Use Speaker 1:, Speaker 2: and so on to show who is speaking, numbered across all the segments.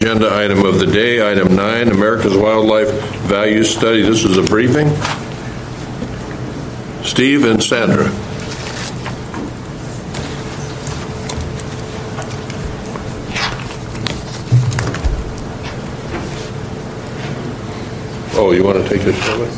Speaker 1: Agenda item of the day, item 9, America's Wildlife Values Study. This is a briefing. Steve and Sandra. Oh, you want to take this over?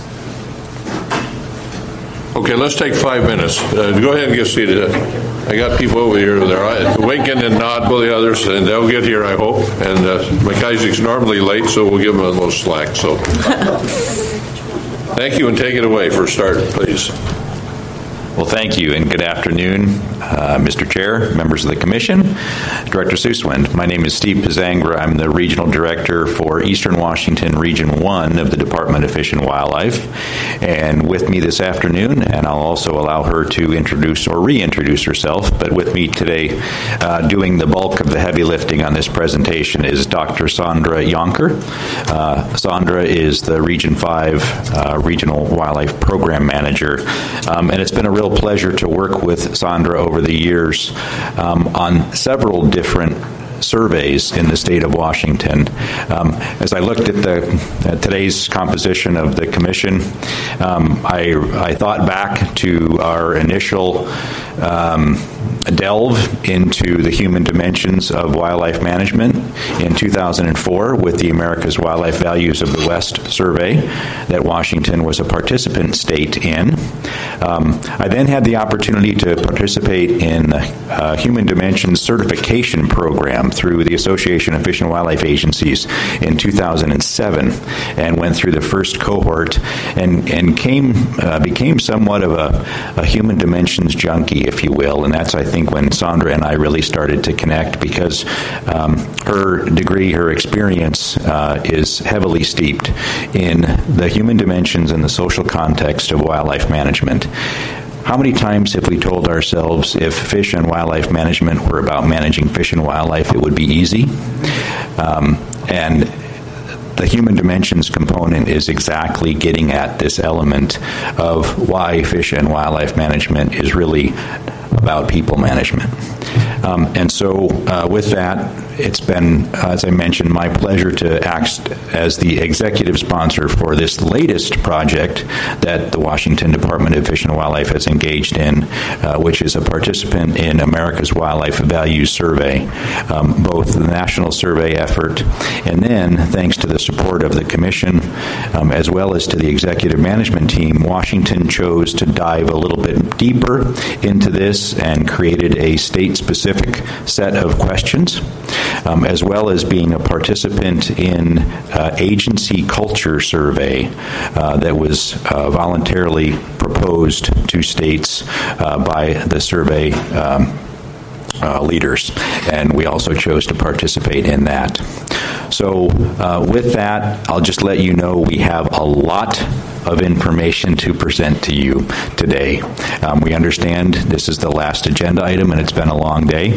Speaker 1: Okay, let's take 5 minutes. Go ahead and get seated. I got people over here. They're winking and nod with the others, and they'll get here, I hope. And McIsaac's normally late, so we'll give him a little slack. So, thank you, and take it away for a start, please.
Speaker 2: Well, thank you, and good afternoon, Mr. Chair, members of the Commission, Director Susswind. My name is Steve Pizangra. I'm the Regional Director for Eastern Washington Region 1 of the Department of Fish and Wildlife. And with me this afternoon, and I'll also allow her to introduce or reintroduce herself, but with me today doing the bulk of the heavy lifting on this presentation is Dr. Sandra Yonker. Sandra is the Region 5 Regional Wildlife Program Manager, and it's been a real pleasure to work with Sandra over the years on several different surveys in the state of Washington. As I looked at today's composition of the commission, I thought back to our initial delve into the human dimensions of wildlife management in 2004 with the America's Wildlife Values of the West survey that Washington was a participant state in. I then had the opportunity to participate in the Human Dimensions Certification Program through the Association of Fish and Wildlife Agencies in 2007 and went through the first cohort and became somewhat of a human dimensions junkie, if you will, and that's, I think, when Sandra and I really started to connect because her degree, her experience is heavily steeped in the human dimensions and the social context of wildlife management. How many times have we told ourselves if fish and wildlife management were about managing fish and wildlife, it would be easy? And the human dimensions component is exactly getting at this element of why fish and wildlife management is really about people management. And so with that, it's been, as I mentioned, my pleasure to act as the executive sponsor for this latest project that the Washington Department of Fish and Wildlife has engaged in, which is a participant in America's Wildlife Values Survey, both the national survey effort, and then, thanks to the support of the Commission, as well as to the executive management team, Washington chose to dive a little bit deeper into this and created a state-specific set of questions, as well as being a participant in agency culture survey that was voluntarily proposed to states by the survey leaders, and we also chose to participate in that. So with that, I'll just let you know we have a lot of information to present to you today. We understand this is the last agenda item and it's been a long day.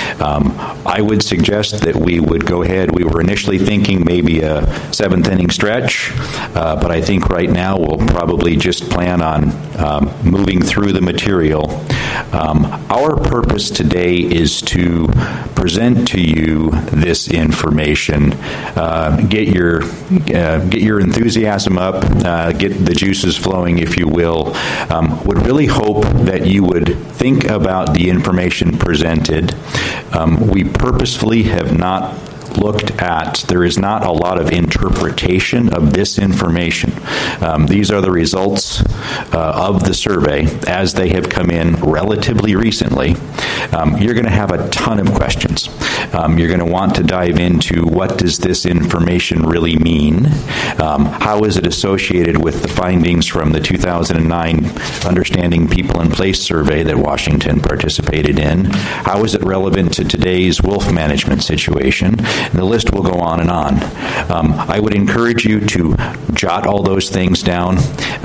Speaker 2: I would suggest that we would go ahead. We were initially thinking maybe a 7th inning stretch, but I think right now we'll probably just plan on moving through the material. Our purpose today is to present to you this information, get your enthusiasm up, get the juices flowing, if you will. Would really hope that you would think about the information presented. We purposefully have not looked at, there is not a lot of interpretation of this information. These are the results of the survey as they have come in relatively recently. You're going to have a ton of questions. You're going to want to dive into what does this information really mean? How is it associated with the findings from the 2009 Understanding People in Place survey that Washington participated in? How is it relevant to today's wolf management situation? And the list will go on and on. I would encourage you to jot all those things down,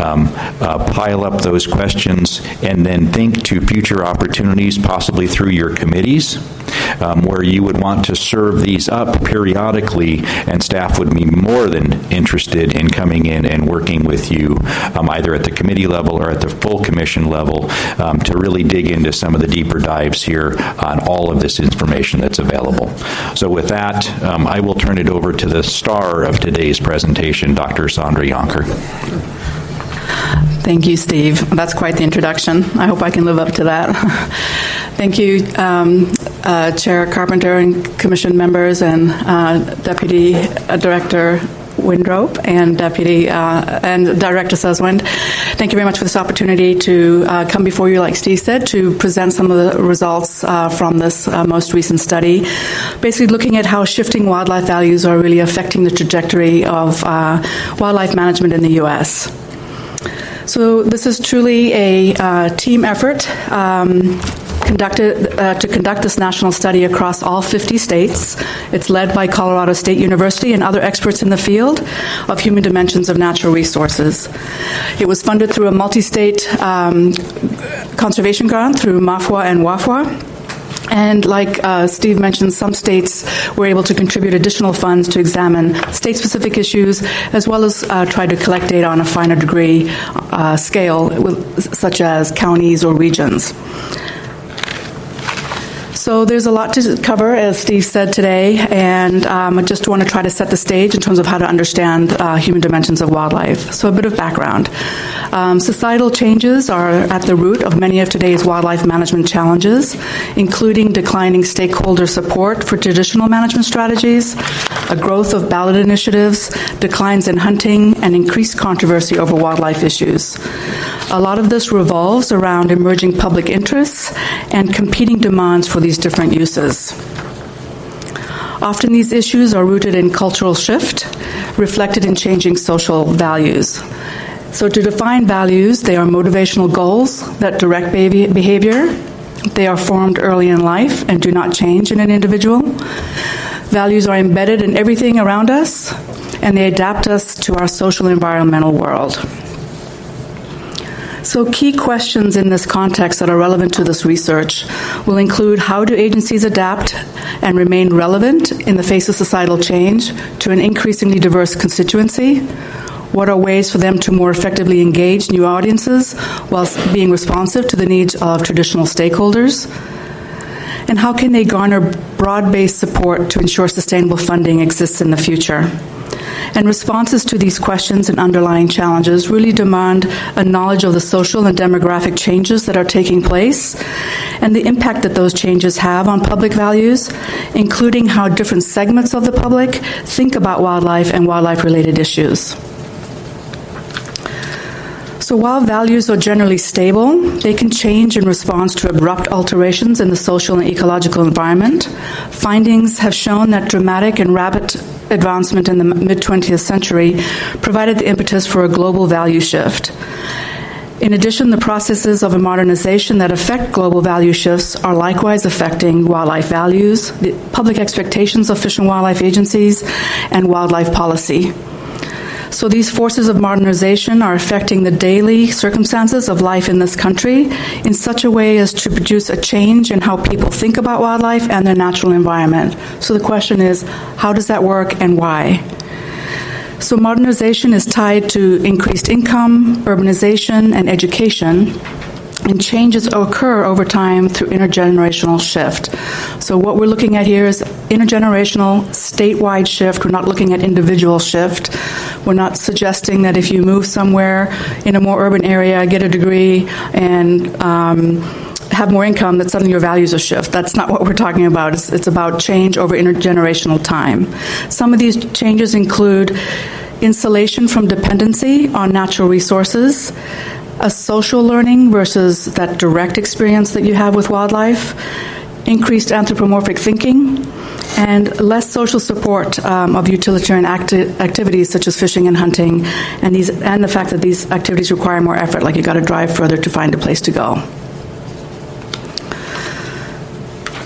Speaker 2: pile up those questions, and then think to future opportunities, possibly through your committees, where you you would want to serve these up periodically, and staff would be more than interested in coming in and working with you either at the committee level or at the full commission level to really dig into some of the deeper dives here on all of this information that's available. So with that, I will turn it over to the star of today's presentation, Dr. Sandra Yonker.
Speaker 3: Thank you, Steve. That's quite the introduction. I hope I can live up to that. Thank you, Chair Carpenter and Commission members and Deputy Director Windrope and Deputy and Director Suswind. Thank you very much for this opportunity to come before you, like Steve said, to present some of the results from this most recent study, basically looking at how shifting wildlife values are really affecting the trajectory of wildlife management in the U.S. So this is truly a team effort to conduct this national study across all 50 states. It's led by Colorado State University and other experts in the field of human dimensions of natural resources. It was funded through a multi-state conservation grant through MAFWA and WAFWA. And like Steve mentioned, some states were able to contribute additional funds to examine state-specific issues, as well as try to collect data on a finer degree scale, such as counties or regions. So there's a lot to cover, as Steve said today, and I just want to try to set the stage in terms of how to understand human dimensions of wildlife. So a bit of background. Societal changes are at the root of many of today's wildlife management challenges, including declining stakeholder support for traditional management strategies, a growth of ballot initiatives, declines in hunting, and increased controversy over wildlife issues. A lot of this revolves around emerging public interests and competing demands for these different uses. Often these issues are rooted in cultural shift, reflected in changing social values. So to define values, they are motivational goals that direct behavior. They are formed early in life and do not change in an individual. Values are embedded in everything around us, and they adapt us to our social and environmental world. So key questions in this context that are relevant to this research will include: how do agencies adapt and remain relevant in the face of societal change to an increasingly diverse constituency? What are ways for them to more effectively engage new audiences whilst being responsive to the needs of traditional stakeholders? And how can they garner broad-based support to ensure sustainable funding exists in the future? And responses to these questions and underlying challenges really demand a knowledge of the social and demographic changes that are taking place and the impact that those changes have on public values, including how different segments of the public think about wildlife and wildlife-related issues. So while values are generally stable, they can change in response to abrupt alterations in the social and ecological environment. Findings have shown that dramatic and rapid advancement in the mid-20th century provided the impetus for a global value shift. In addition, the processes of modernization that affect global value shifts are likewise affecting wildlife values, the public expectations of fish and wildlife agencies, and wildlife policy. So these forces of modernization are affecting the daily circumstances of life in this country in such a way as to produce a change in how people think about wildlife and their natural environment. So the question is, how does that work and why? So modernization is tied to increased income, urbanization, and education, and changes occur over time through intergenerational shift. So what we're looking at here is intergenerational, statewide shift. We're not looking at individual shift. We're not suggesting that if you move somewhere in a more urban area, get a degree, and have more income, that suddenly your values will shift. That's not what we're talking about. It's about change over intergenerational time. Some of these changes include insulation from dependency on natural resources, a social learning versus that direct experience that you have with wildlife, increased anthropomorphic thinking, and less social support of utilitarian activities such as fishing and hunting, and the fact that these activities require more effort, like you got to drive further to find a place to go.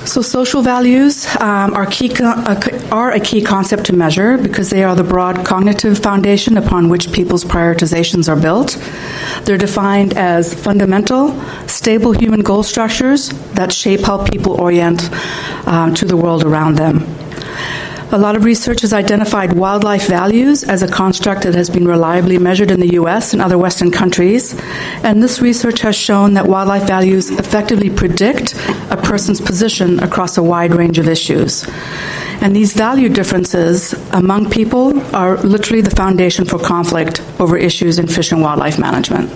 Speaker 3: So social values are a key concept to measure because they are the broad cognitive foundation upon which people's prioritizations are built. They're defined as fundamental, stable human goal structures that shape how people orient to the world around them. A lot of research has identified wildlife values as a construct that has been reliably measured in the U.S. and other Western countries, and this research has shown that wildlife values effectively predict a person's position across a wide range of issues. And these value differences among people are literally the foundation for conflict over issues in fish and wildlife management.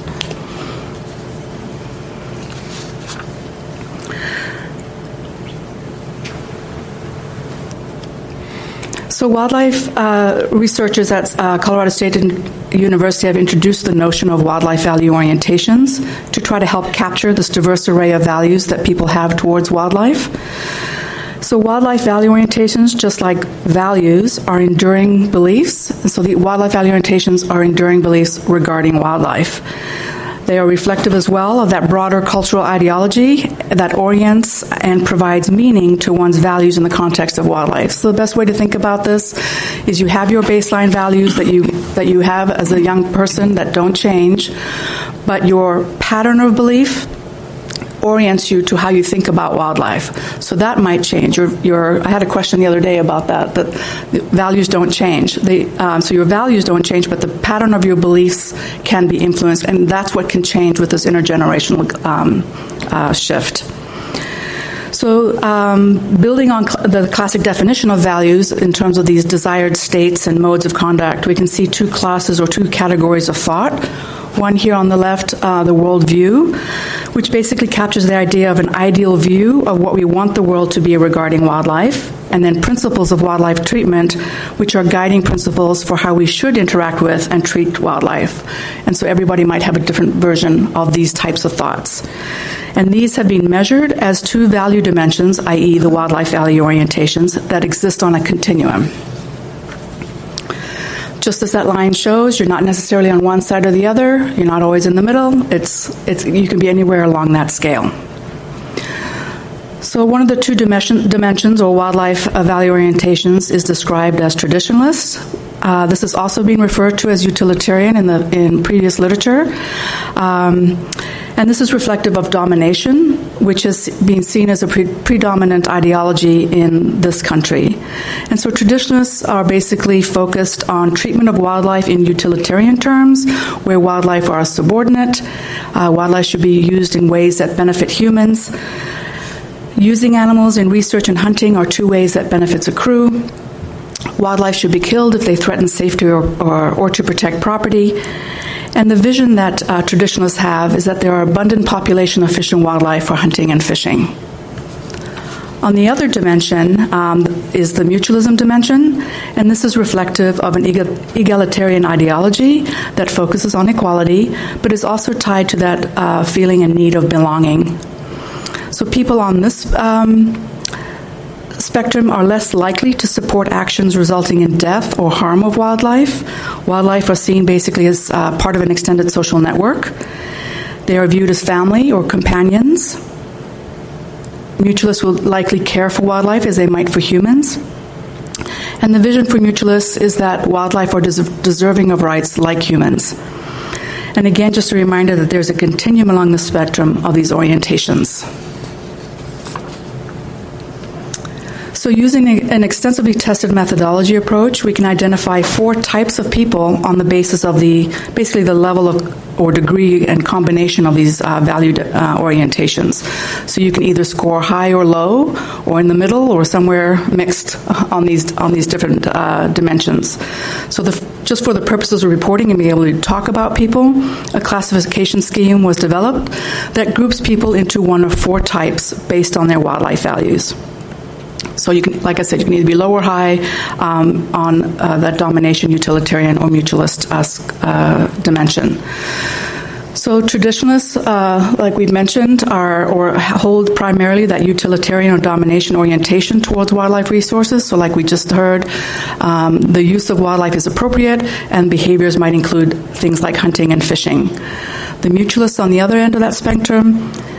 Speaker 3: So wildlife researchers at Colorado State University have introduced the notion of wildlife value orientations to try to help capture this diverse array of values that people have towards wildlife. So wildlife value orientations, just like values, are enduring beliefs. And so the wildlife value orientations are enduring beliefs regarding wildlife. They are reflective as well of that broader cultural ideology that orients and provides meaning to one's values in the context of wildlife. So the best way to think about this is you have your baseline values that you have as a young person that don't change, but your pattern of belief orients you to how you think about wildlife. So that might change. I had a question the other day about that values don't change. So your values don't change, but the pattern of your beliefs can be influenced, and that's what can change with this intergenerational shift. So building on the classic definition of values in terms of these desired states and modes of conduct, we can see two classes or two categories of thought. One here on the left, the worldview, which basically captures the idea of an ideal view of what we want the world to be regarding wildlife, and then principles of wildlife treatment, which are guiding principles for how we should interact with and treat wildlife. And so everybody might have a different version of these types of thoughts. And these have been measured as two value dimensions, i.e. the wildlife value orientations, that exist on a continuum. Just as that line shows, you're not necessarily on one side or the other. You're not always in the middle. You can be anywhere along that scale. So one of the two dimensions or wildlife value orientations is described as traditionalist. This has also been referred to as utilitarian in previous literature. And this is reflective of domination, which has been seen as a predominant ideology in this country. And so traditionalists are basically focused on treatment of wildlife in utilitarian terms, where wildlife are subordinate. Wildlife should be used in ways that benefit humans. Using animals in research and hunting are two ways that benefits accrue. Wildlife should be killed if they threaten safety or to protect property. And the vision that traditionalists have is that there are abundant population of fish and wildlife for hunting and fishing. On the other dimension is the mutualism dimension, and this is reflective of an egalitarian ideology that focuses on equality, but is also tied to that feeling and need of belonging. So people on this spectrum are less likely to support actions resulting in death or harm of wildlife. Wildlife are seen basically as part of an extended social network. They are viewed as family or companions. Mutualists will likely care for wildlife as they might for humans. And the vision for mutualists is that wildlife are deserving of rights like humans. And again, just a reminder that there's a continuum along the spectrum of these orientations. So using an extensively tested methodology approach, we can identify 4 types of people on the basis of basically the level of or degree and combination of these value orientations. So you can either score high or low, or in the middle, or somewhere mixed on these different dimensions. So just for the purposes of reporting and being able to talk about people, a classification scheme was developed that groups people into one of 4 types based on their wildlife values. So you can, like I said, you can either be low or high on that domination, utilitarian, or mutualist dimension. So traditionalists, like we've mentioned, hold primarily that utilitarian or domination orientation towards wildlife resources. So like we just heard, the use of wildlife is appropriate, and behaviors might include things like hunting and fishing. The mutualists on the other end of that spectrum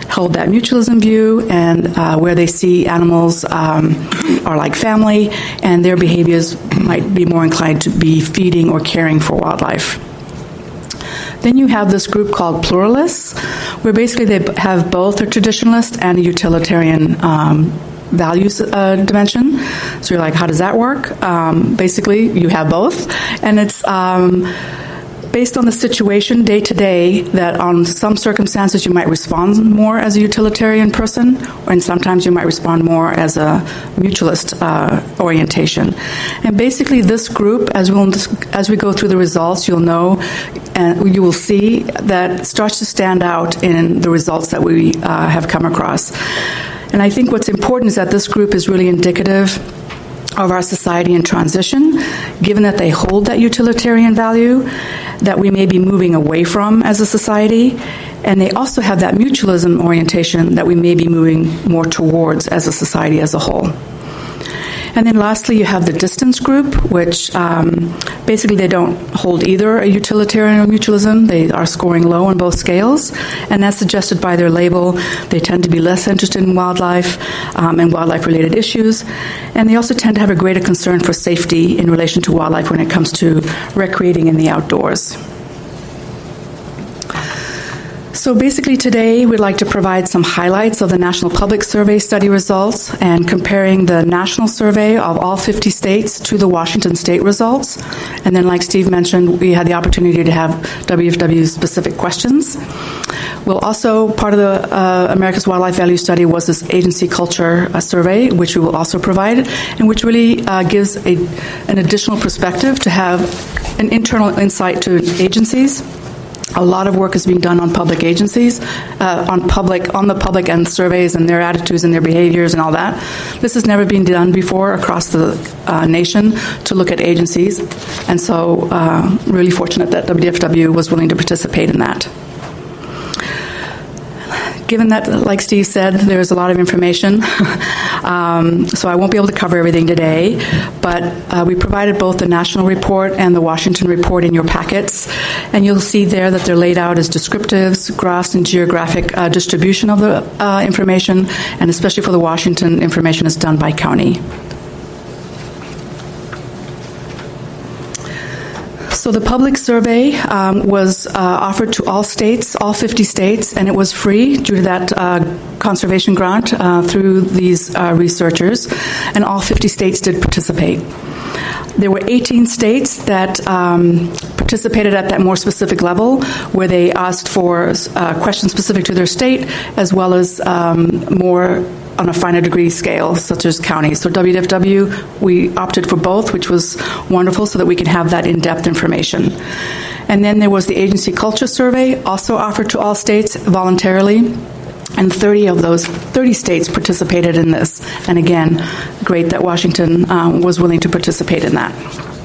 Speaker 3: hold that mutualism view, and where they see animals are like family, and their behaviors might be more inclined to be feeding or caring for wildlife. Then you have this group called pluralists, where basically they have both a traditionalist and a utilitarian values dimension. So you're like, how does that work? Basically, you have both, and it's based on the situation day to day, that on some circumstances you might respond more as a utilitarian person, and sometimes you might respond more as a mutualist orientation. And basically this group, as we go through the results, you'll know and you will see that starts to stand out in the results that we have come across. And I think what's important is that this group is really indicative of our society in transition, given that they hold that utilitarian value that we may be moving away from as a society, and they also have that mutualism orientation that we may be moving more towards as a society as a whole. And then lastly, you have the distance group, which basically they don't hold either a utilitarian or mutualism. They are scoring low on both scales, and that's suggested by their label. They tend to be less interested in wildlife and wildlife-related issues, and they also tend to have a greater concern for safety in relation to wildlife when it comes to recreating in the outdoors. So basically today we'd like to provide some highlights of the National Public Survey study results and comparing the national survey of all 50 states to the Washington state results. And then like Steve mentioned, we had the opportunity to have WFW-specific questions. We'll also, part of the America's Wildlife Value Study was this agency culture survey, which we will also provide, and which really gives an additional perspective to have an internal insight to agencies. A lot of work is being done on public agencies, on the public and surveys and their attitudes and their behaviors and all that. This has never been done before across the nation to look at agencies, and so really fortunate that WFW was willing to participate in that. Given that, like Steve said, there's a lot of information, so I won't be able to cover everything today, but we provided both the national report and the Washington report in your packets, and you'll see there that they're laid out as descriptives, graphs, and geographic distribution of the information, and especially for the Washington, information is done by county. So the public survey was offered to all states, all 50 states, and it was free due to that conservation grant through these researchers, and all 50 states did participate. There were 18 states that participated at that more specific level, where they asked for questions specific to their state, as well as more on a finer degree scale, such as counties. So WFW, we opted for both, which was wonderful, so that we could have that in-depth information. And then there was the agency culture survey, also offered to all states voluntarily, and 30 of those 30 states participated in this. And again, great that Washington was willing to participate in that.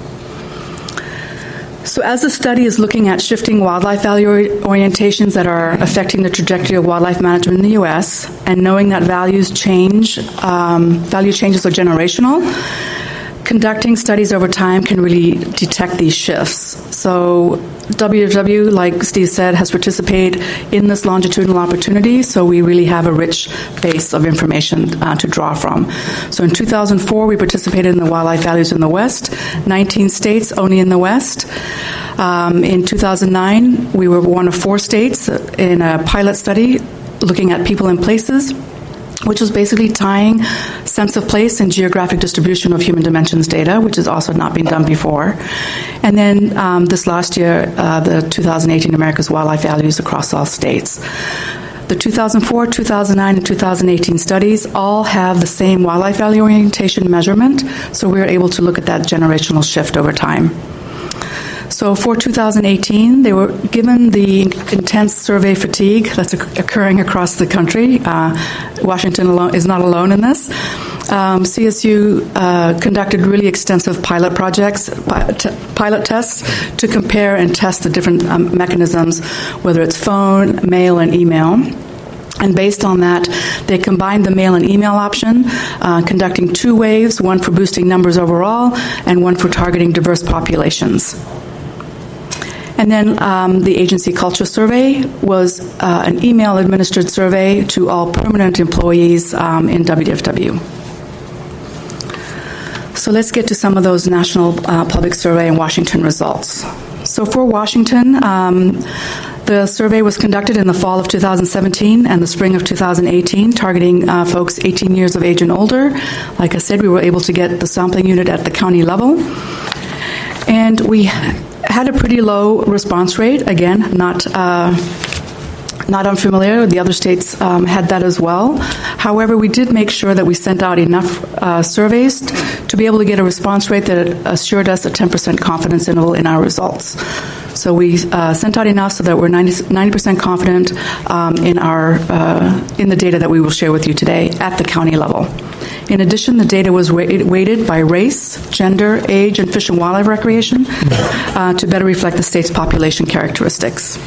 Speaker 3: So as the study is looking at shifting wildlife value orientations that are affecting the trajectory of wildlife management in the U.S., and knowing that value changes are generational, conducting studies over time can really detect these shifts. So WFW, like Steve said, has participated in this longitudinal opportunity, so we really have a rich base of information to draw from. So in 2004, we participated in the wildlife values in the West, 19 states only in the West. In 2009, we were one of 4 states in a pilot study looking at people and places, which was basically tying sense of place and geographic distribution of human dimensions data, which has also not been done before. And then this last year, the 2018 America's Wildlife Values across all states. The 2004, 2009, and 2018 studies all have the same wildlife value orientation measurement, so we're able to look at that generational shift over time. So for 2018, they were given the intense survey fatigue that's occurring across the country. Washington is not alone in this. CSU conducted really extensive pilot tests to compare and test the different mechanisms, whether it's phone, mail, and email. And based on that, they combined the mail and email option, conducting 2 waves, one for boosting numbers overall and one for targeting diverse populations. And then the agency culture survey was an email-administered survey to all permanent employees in WDFW. So let's get to some of those national public survey and Washington results. So for Washington, the survey was conducted in the fall of 2017 and the spring of 2018, targeting folks 18 years of age and older. Like I said, we were able to get the sampling unit at the county level. And we had a pretty low response rate. Again, not unfamiliar. The other states had that as well. However, we did make sure that we sent out enough surveys to be able to get a response rate that assured us a 10% confidence interval in our results. So we sent out enough so that we're 90% confident in the data that we will share with you today at the county level. In addition, the data was weighted by race, gender, age, and fish and wildlife recreation to better reflect the state's population characteristics.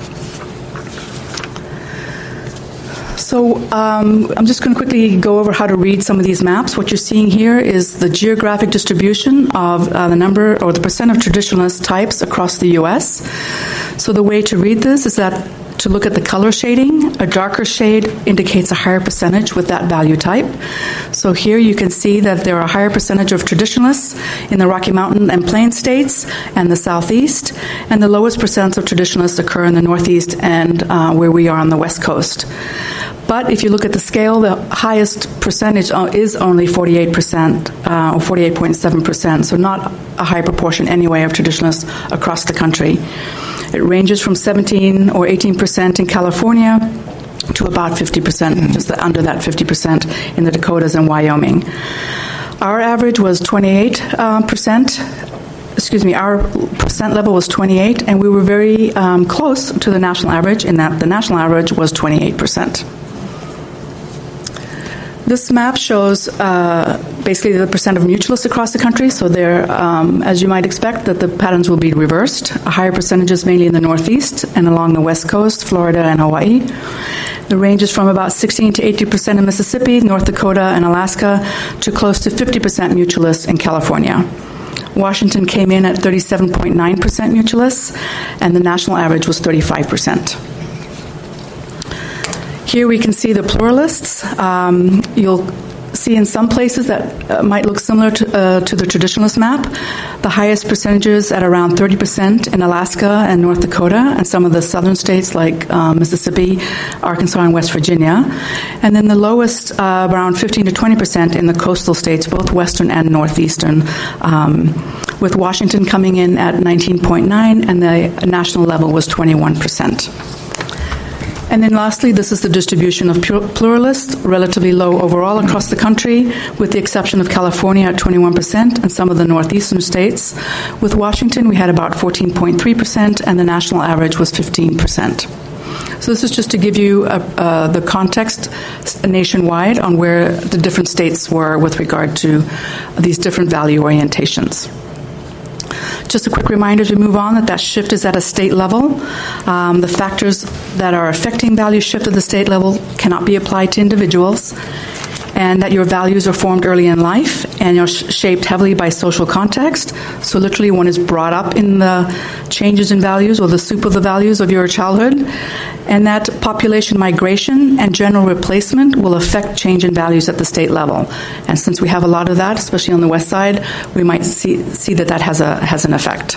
Speaker 3: So I'm just going to quickly go over how to read some of these maps. What you're seeing here is the geographic distribution of the number or the percent of traditionalist types across the U.S. So the way to read this is that to look at the color shading, a darker shade indicates a higher percentage with that value type. So here you can see that there are a higher percentage of traditionalists in the Rocky Mountain and Plains states and the Southeast, and the lowest percents of traditionalists occur in the Northeast and where we are on the West Coast. But if you look at the scale, the highest percentage is only 48% or 48.7%, so not a high proportion anyway of traditionalists across the country. It ranges from 17 or 18% in California to about 50%, just under that 50% in the Dakotas and Wyoming. Our average was 28%. Our percent level was 28, and we were very close to the national average in that the national average was 28%. This map shows basically the percent of mutualists across the country. So there, as you might expect, that the patterns will be reversed. A higher percentages mainly in the Northeast and along the West Coast, Florida and Hawaii. The range is from about 16 to 80% in Mississippi, North Dakota, and Alaska, to close to 50% mutualists in California. Washington came in at 37.9% mutualists, and the national average was 35%. Here we can see the pluralists. You'll see in some places that might look similar to the traditionalist map. The highest percentages at around 30% in Alaska and North Dakota, and some of the southern states like Mississippi, Arkansas, and West Virginia. And then the lowest, around 15 to 20% in the coastal states, both western and northeastern, with Washington coming in at 19.9, and the national level was 21%. And then lastly, this is the distribution of pluralists, relatively low overall across the country, with the exception of California at 21% and some of the northeastern states. With Washington, we had about 14.3%, and the national average was 15%. So this is just to give you the context nationwide on where the different states were with regard to these different value orientations. Just a quick reminder as we move on that shift is at a state level. The factors that are affecting value shift at the state level cannot be applied to individuals, and that your values are formed early in life and are shaped heavily by social context. So literally one is brought up in the changes in values or the soup of the values of your childhood, and that population migration and general replacement will affect change in values at the state level. And since we have a lot of that, especially on the west side, we might see that has an effect.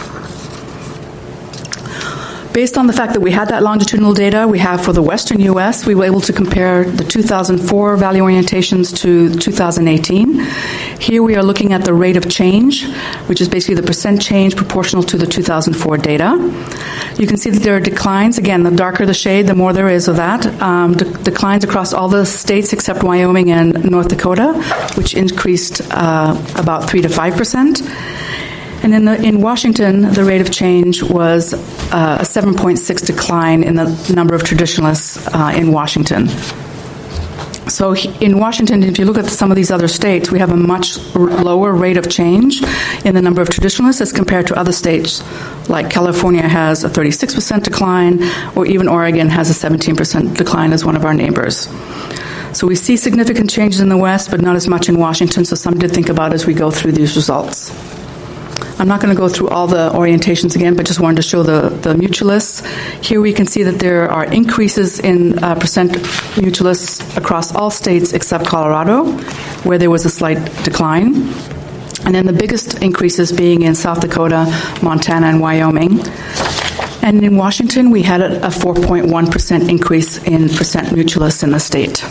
Speaker 3: Based on the fact that we had that longitudinal data we have for the western U.S., we were able to compare the 2004 value orientations to 2018. Here we are looking at the rate of change, which is basically the percent change proportional to the 2004 data. You can see that there are declines. Again, the darker the shade, the more there is of that. Declines across all the states except Wyoming and North Dakota, which increased about 3 to 5%. And in Washington, the rate of change was a 7.6 decline in the number of traditionalists in Washington. So in Washington, if you look at some of these other states, we have a much lower rate of change in the number of traditionalists as compared to other states, like California has a 36% decline, or even Oregon has a 17% decline as one of our neighbors. So we see significant changes in the West, but not as much in Washington, so something to think about as we go through these results. I'm not going to go through all the orientations again, but just wanted to show the mutualists. Here we can see that there are increases in percent mutualists across all states except Colorado, where there was a slight decline. And then the biggest increases being in South Dakota, Montana, and Wyoming. And in Washington, we had a 4.1% increase in percent mutualists in the state.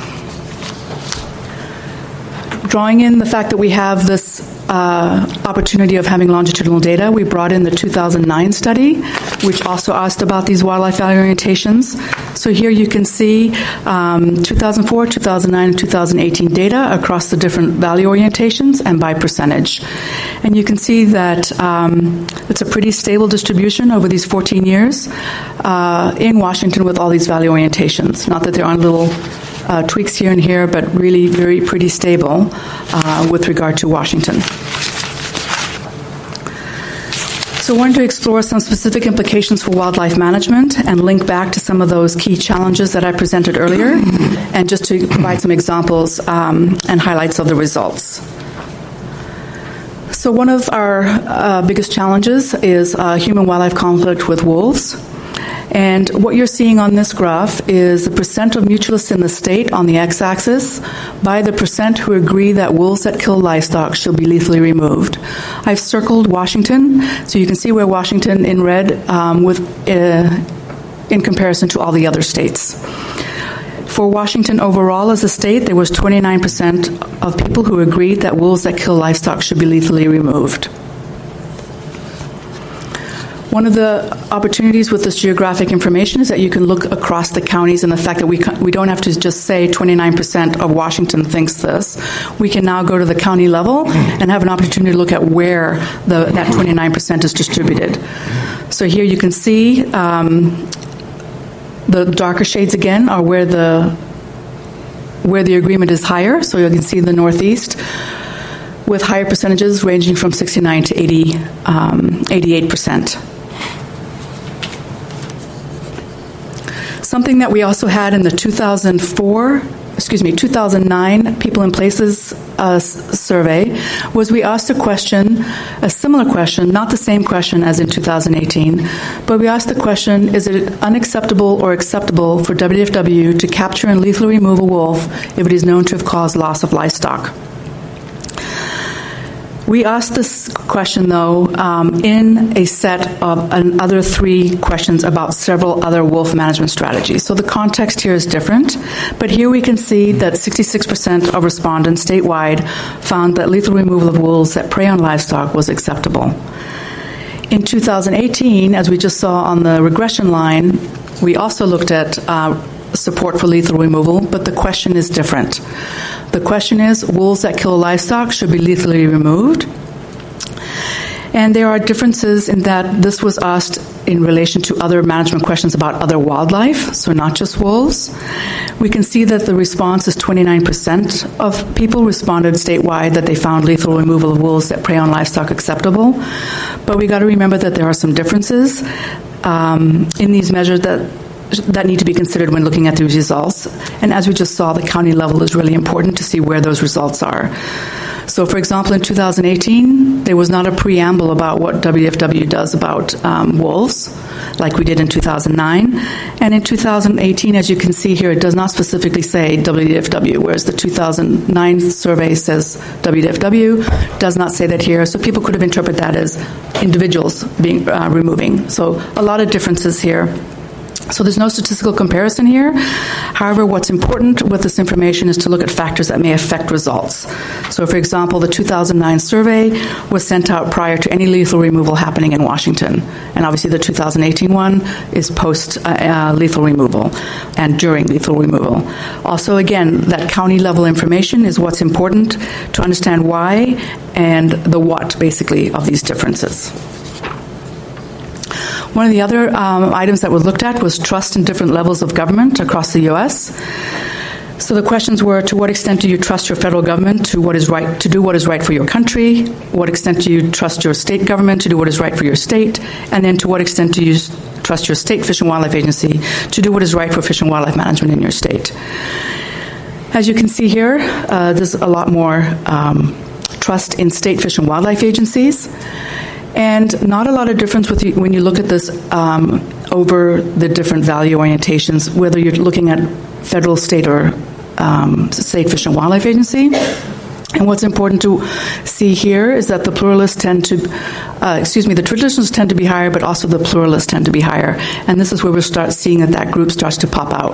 Speaker 3: Drawing in the fact that we have this opportunity of having longitudinal data, we brought in the 2009 study, which also asked about these wildlife value orientations. So here you can see 2004, 2009, and 2018 data across the different value orientations and by percentage. And you can see that it's a pretty stable distribution over these 14 years in Washington with all these value orientations. Not that there aren't little tweaks here and here, but really pretty stable with regard to Washington. So I wanted to explore some specific implications for wildlife management and link back to some of those key challenges that I presented earlier, and just to provide some examples and highlights of the results. So one of our biggest challenges is human-wildlife conflict with wolves. And what you're seeing on this graph is the percent of mutualists in the state on the x-axis by the percent who agree that wolves that kill livestock should be lethally removed. I've circled Washington, so you can see where Washington in red in comparison to all the other states. For Washington overall as a state, there was 29% of people who agreed that wolves that kill livestock should be lethally removed. One of the opportunities with this geographic information is that you can look across the counties, and the fact that we don't have to just say 29% of Washington thinks this. We can now go to the county level and have an opportunity to look at where that 29% is distributed. So here you can see the darker shades again are where the agreement is higher. So you can see the Northeast with higher percentages ranging from 69 to 88%. Something that we also had in the 2009 People in Places survey was we asked a similar question, not the same question as in 2018, but we asked the question, is it unacceptable or acceptable for WFW to capture and lethally remove a wolf if it is known to have caused loss of livestock? We asked this question, though, in a set of another 3 questions about several other wolf management strategies. So the context here is different, but here we can see that 66% of respondents statewide found that lethal removal of wolves that prey on livestock was acceptable. In 2018, as we just saw on the regression line, we also looked at support for lethal removal, but the question is different. The question is, wolves that kill livestock should be lethally removed. And there are differences in that this was asked in relation to other management questions about other wildlife, so not just wolves. We can see that the response is 29% of people responded statewide that they found lethal removal of wolves that prey on livestock acceptable. But we got to remember that there are some differences in these measures that need to be considered when looking at these results. And as we just saw, the county level is really important to see where those results are. So, for example, in 2018, there was not a preamble about what WFW does about wolves, like we did in 2009. And in 2018, as you can see here, it does not specifically say WFW, whereas the 2009 survey says WFW, does not say that here. So people could have interpreted that as individuals being removing. So a lot of differences here. So there's no statistical comparison here. However, what's important with this information is to look at factors that may affect results. So, for example, the 2009 survey was sent out prior to any lethal removal happening in Washington. And obviously the 2018 one is post-lethal removal and during lethal removal. Also, again, that county-level information is what's important to understand why and the what, basically, of these differences. One of the other items that was looked at was trust in different levels of government across the U.S. So the questions were, to what extent do you trust your federal government to do what is right for your country? What extent do you trust your state government to do what is right for your state? And then to what extent do you trust your state Fish and Wildlife Agency to do what is right for fish and wildlife management in your state? As you can see here, there's a lot more trust in state fish and wildlife agencies. And not a lot of difference when you look at this over the different value orientations, whether you're looking at federal, state, or state Fish and Wildlife Agency. And what's important to see here is that the pluralists the traditionalists tend to be higher, but also the pluralists tend to be higher. And this is where we'll start seeing that group starts to pop out.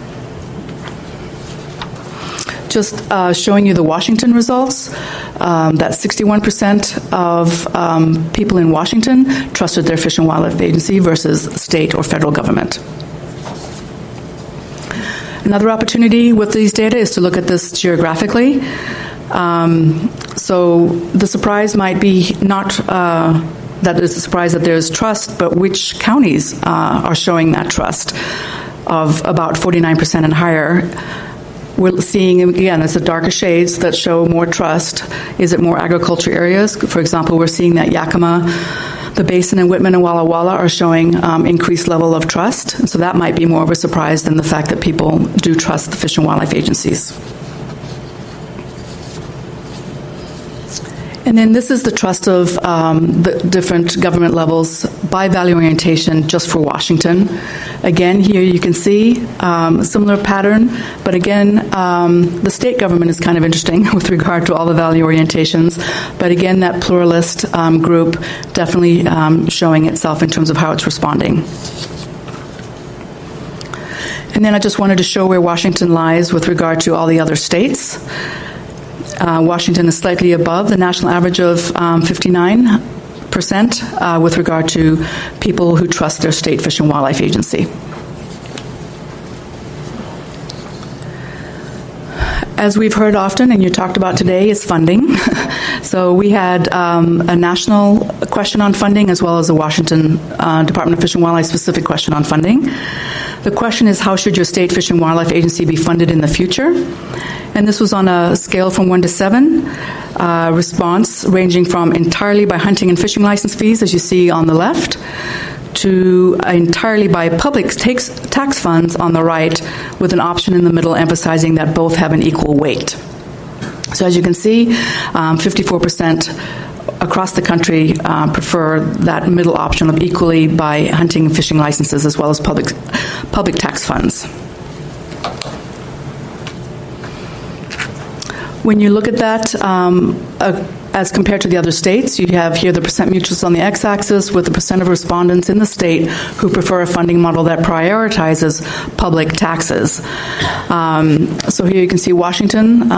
Speaker 3: Just showing you the Washington results, that 61% of people in Washington trusted their Fish and Wildlife Agency versus state or federal government. Another opportunity with these data is to look at this geographically. So the surprise might be not that it's a surprise that there's trust, but which counties are showing that trust of about 49% and higher. We're seeing, again, it's the darker shades that show more trust. Is it more agriculture areas? For example, we're seeing that Yakima, the Basin, and Whitman and Walla Walla are showing increased level of trust. And so that might be more of a surprise than the fact that people do trust the Fish and Wildlife agencies. And then this is the trust of the different government levels by value orientation just for Washington. Again, here you can see a similar pattern, but again, the state government is kind of interesting with regard to all the value orientations. But again, that pluralist group definitely showing itself in terms of how it's responding. And then I just wanted to show where Washington lies with regard to all the other states. Washington is slightly above the national average of 59% with regard to people who trust their state Fish and Wildlife Agency. As we've heard often, and you talked about today, is funding. So we had a national question on funding as well as a Washington Department of Fish and Wildlife specific question on funding. The question is, how should your state Fish and Wildlife Agency be funded in the future? And this was on a scale from 1 to 7, response ranging from entirely by hunting and fishing license fees, as you see on the left, to entirely by public tax funds on the right, with an option in the middle emphasizing that both have an equal weight. So as you can see, 54% across the country prefer that middle option of equally by hunting and fishing licenses as well as public tax funds. When you look at that, as compared to the other states, you have here the percent mutuals on the x-axis with the percent of respondents in the state who prefer a funding model that prioritizes public taxes. So here you can see Washington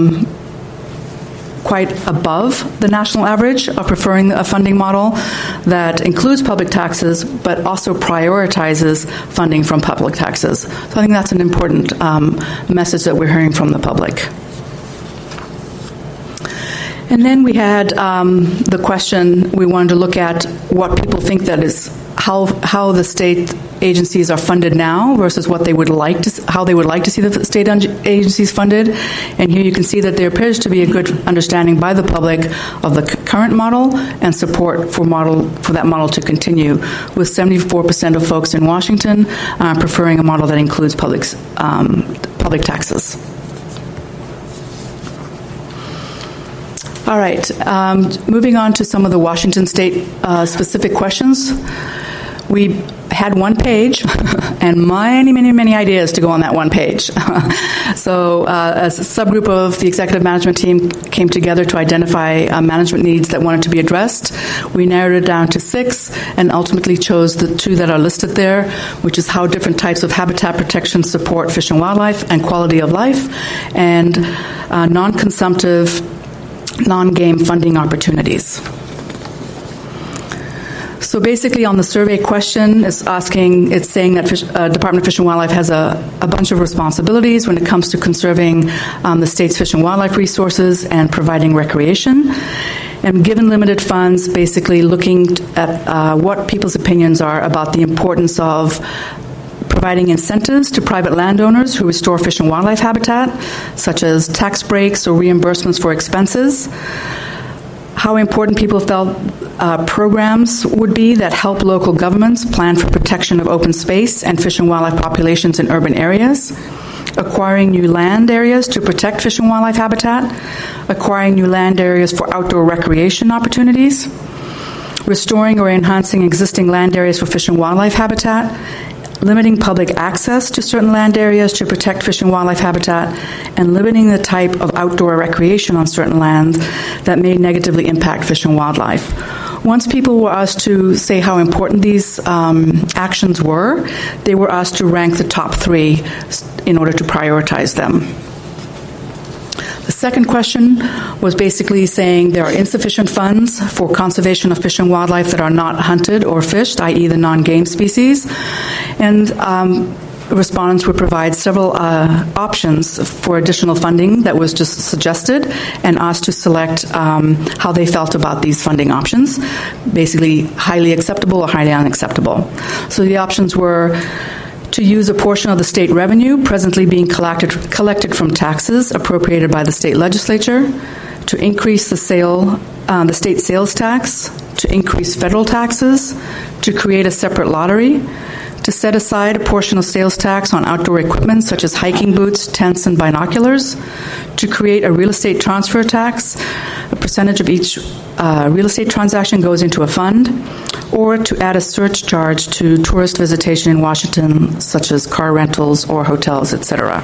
Speaker 3: quite above the national average of preferring a funding model that includes public taxes but also prioritizes funding from public taxes. So I think that's an important message that we're hearing from the public. And then we had the question, we wanted to look at what people think that is, how the state agencies are funded now versus what they would like to, how they would like to see the state agencies funded. And here you can see that there appears to be a good understanding by the public of the current model and support for that model to continue, with 74% of folks in Washington preferring a model that includes public taxes. All right, moving on to some of the Washington state specific questions. We had one page and many ideas to go on that one page. So as a subgroup of the executive management team came together to identify management needs that wanted to be addressed, we narrowed it down to 6 and ultimately chose the 2 that are listed there, which is how different types of habitat protection support fish and wildlife and quality of life, and non-consumptive non-game funding opportunities. So basically on the survey question, it's saying that Department of Fish and Wildlife has a bunch of responsibilities when it comes to conserving the state's fish and wildlife resources and providing recreation. And given limited funds, basically looking at what people's opinions are about the importance of providing incentives to private landowners who restore fish and wildlife habitat, such as tax breaks or reimbursements for expenses. How important people felt programs would be that help local governments plan for protection of open space and fish and wildlife populations in urban areas. Acquiring new land areas to protect fish and wildlife habitat. Acquiring new land areas for outdoor recreation opportunities. restoring or enhancing existing land areas for fish and wildlife habitat, limiting public access to certain land areas to protect fish and wildlife habitat, and limiting the type of outdoor recreation on certain lands that may negatively impact fish and wildlife. Once people were asked to say how important these actions were, they were asked to rank the top 3 in order to prioritize them. The second question was basically saying there are insufficient funds for conservation of fish and wildlife that are not hunted or fished, i.e. the non-game species, and respondents would provide several options for additional funding that was just suggested and asked to select how they felt about these funding options, basically highly acceptable or highly unacceptable. So the options were to use a portion of the state revenue presently being collected from taxes appropriated by the state legislature, to increase the state sales tax, to increase federal taxes, to create a separate lottery, to set aside a portion of sales tax on outdoor equipment such as hiking boots, tents, and binoculars, to create a real estate transfer tax. A percentage of each real estate transaction goes into a fund, or to add a surcharge to tourist visitation in Washington, such as car rentals or hotels, etc.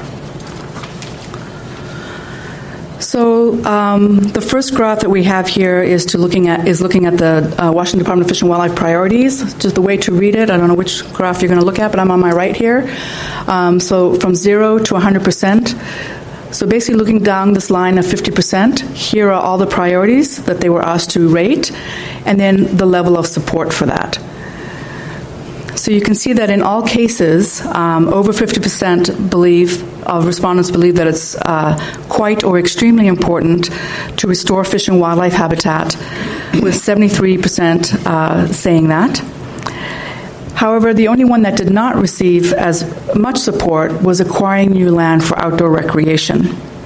Speaker 3: So the first graph that we have here is looking at the Washington Department of Fish and Wildlife priorities. Just the way to read it, I don't know which graph you're going to look at, but I'm on my right here. So from 0 to 100%. So basically looking down this line of 50%, here are all the priorities that they were asked to rate, and then the level of support for that. So you can see that in all cases, over 50% of respondents believe that it's quite or extremely important to restore fish and wildlife habitat, with 73% saying that. However, the only one that did not receive as much support was acquiring new land for outdoor recreation,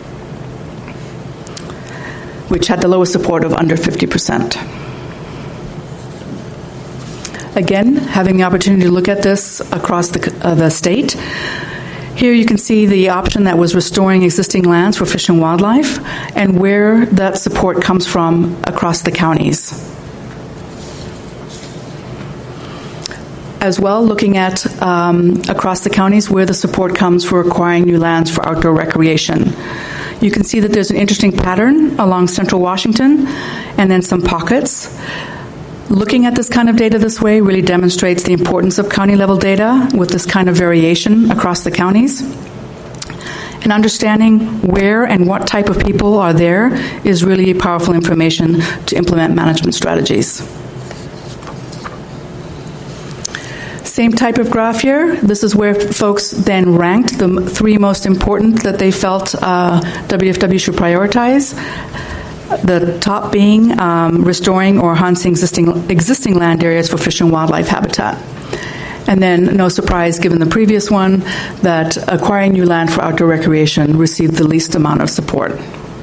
Speaker 3: which had the lowest support of under 50%. Again, having the opportunity to look at this across the state, here you can see the option that was restoring existing lands for fish and wildlife and where that support comes from across the counties. As well, looking at across the counties where the support comes for acquiring new lands for outdoor recreation. You can see that there's an interesting pattern along central Washington and then some pockets. Looking at this kind of data this way really demonstrates the importance of county-level data with this kind of variation across the counties. And understanding where and what type of people are there is really powerful information to implement management strategies. Same type of graph here. This is where folks then ranked the 3 most important that they felt WFW should prioritize. The top being restoring or enhancing existing land areas for fish and wildlife habitat. And then, no surprise given the previous one, that acquiring new land for outdoor recreation received the least amount of support.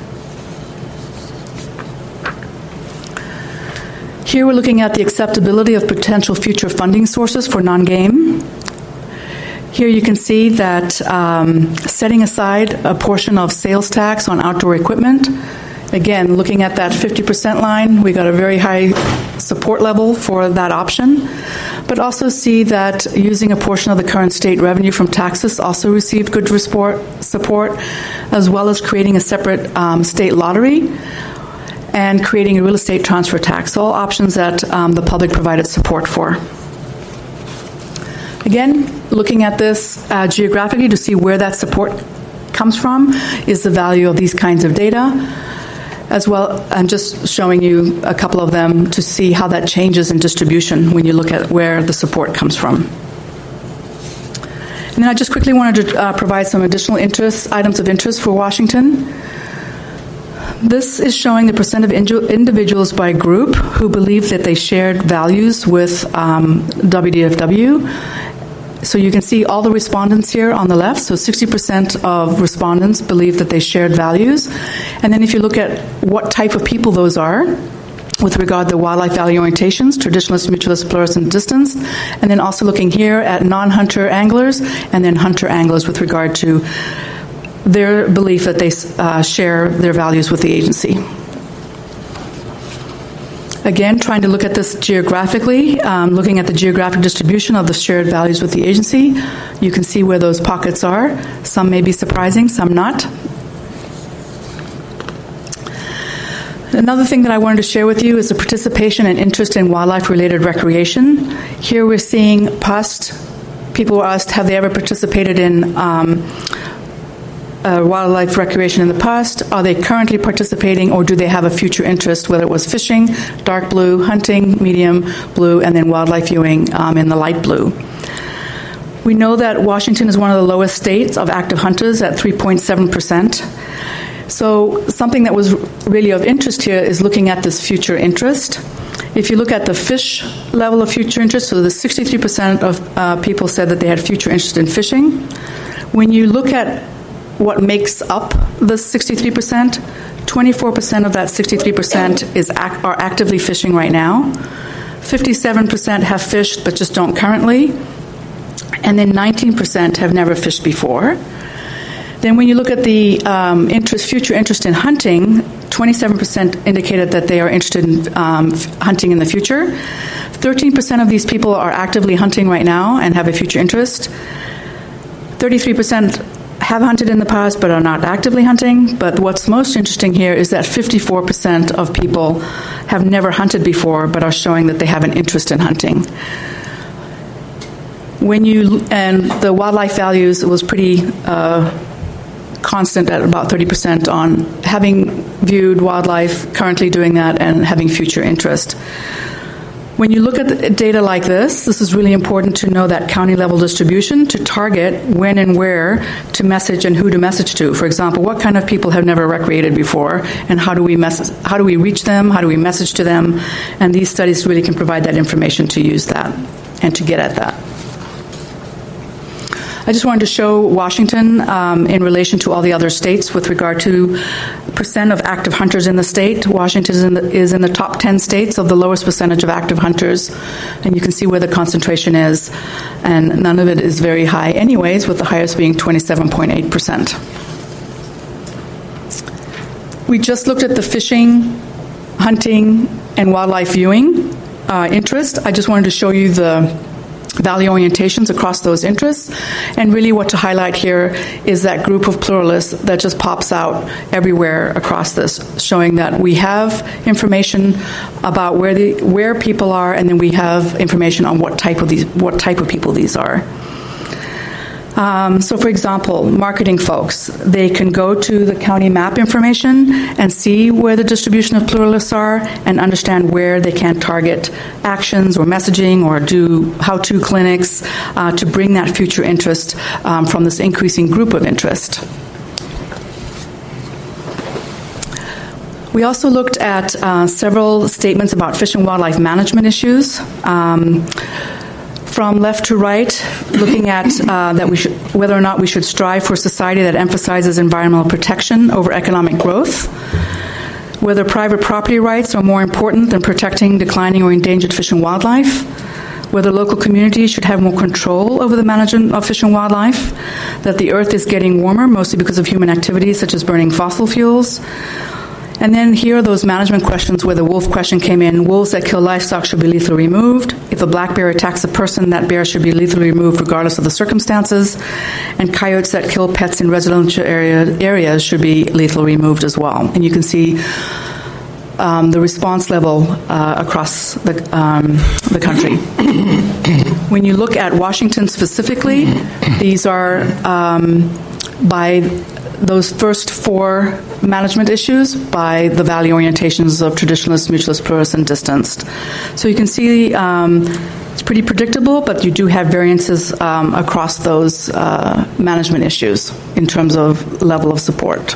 Speaker 3: Here we're looking at the acceptability of potential future funding sources for non-game. Here you can see that setting aside a portion of sales tax on outdoor equipment. Again, looking at that 50% line, we got a very high support level for that option, but also see that using a portion of the current state revenue from taxes also received good support, as well as creating a separate state lottery and creating a real estate transfer tax, all options that the public provided support for. Again, looking at this geographically to see where that support comes from is the value of these kinds of data. As well, I'm just showing you a couple of them to see how that changes in distribution when you look at where the support comes from. And then I just quickly wanted to provide some additional items of interest for Washington. This is showing the percent of individuals by group who believe that they shared values with WDFW. So you can see all the respondents here on the left. So 60% of respondents believe that they shared values. And then if you look at what type of people those are, with regard to wildlife value orientations, traditionalist, mutualist, pluralist, and distance, and then also looking here at non-hunter anglers, and then hunter anglers with regard to their belief that they share their values with the agency. Again, trying to look at this geographically, looking at the geographic distribution of the shared values with the agency, you can see where those pockets are. Some may be surprising, some not. Another thing that I wanted to share with you is the participation and interest in wildlife-related recreation. Here we're seeing people were asked, have they ever participated in wildlife recreation in the past? Are they currently participating, or do they have a future interest, whether it was fishing, dark blue, hunting, medium blue, and then wildlife viewing in the light blue? We know that Washington is one of the lowest states of active hunters at 3.7%. So something that was really of interest here is looking at this future interest. If you look at the fish level of future interest, so the 63% of people said that they had future interest in fishing. When you look at what makes up the 63%, 24% of that 63% are actively fishing right now. 57% have fished but just don't currently. And then 19% have never fished before. Then when you look at the future interest in hunting, 27% indicated that they are interested in hunting in the future. 13% of these people are actively hunting right now and have a future interest. 33% have hunted in the past but are not actively hunting. But what's most interesting here is that 54% of people have never hunted before but are showing that they have an interest in hunting. And the wildlife values was pretty constant at about 30% on having viewed wildlife, currently doing that, and having future interest. When you look at data like this is really important to know that county-level distribution to target when and where to message and who to message to. For example, what kind of people have never recreated before, and how do we reach them, how do we message to them? And these studies really can provide that information to use that and to get at that. I just wanted to show Washington in relation to all the other states with regard to percent of active hunters in the state. Washington is in the top 10 states of the lowest percentage of active hunters, and you can see where the concentration is, and none of it is very high anyways, with the highest being 27.8%. We just looked at the fishing, hunting, and wildlife viewing interest. I just wanted to show you the value orientations across those interests, and really what to highlight here is that group of pluralists that just pops out everywhere across this, showing that we have information about where people are, and then we have information on what type of people these are. So, for example, marketing folks, they can go to the county map information and see where the distribution of pluralists are and understand where they can target actions or messaging or do how-to clinics to bring that future interest from this increasing group of interest. We also looked at several statements about fish and wildlife management issues. From left to right, looking at whether or not we should strive for a society that emphasizes environmental protection over economic growth, whether private property rights are more important than protecting declining or endangered fish and wildlife, whether local communities should have more control over the management of fish and wildlife, that the earth is getting warmer, mostly because of human activities such as burning fossil fuels. And then here are those management questions where the wolf question came in. Wolves that kill livestock should be lethally removed. If a black bear attacks a person, that bear should be lethally removed regardless of the circumstances. And coyotes that kill pets in residential areas should be lethally removed as well. And you can see the response level across the country. When you look at Washington specifically, these are by those first four management issues by the value orientations of traditionalist, mutualist, pluralist, and distanced. So you can see it's pretty predictable, but you do have variances across those management issues in terms of level of support.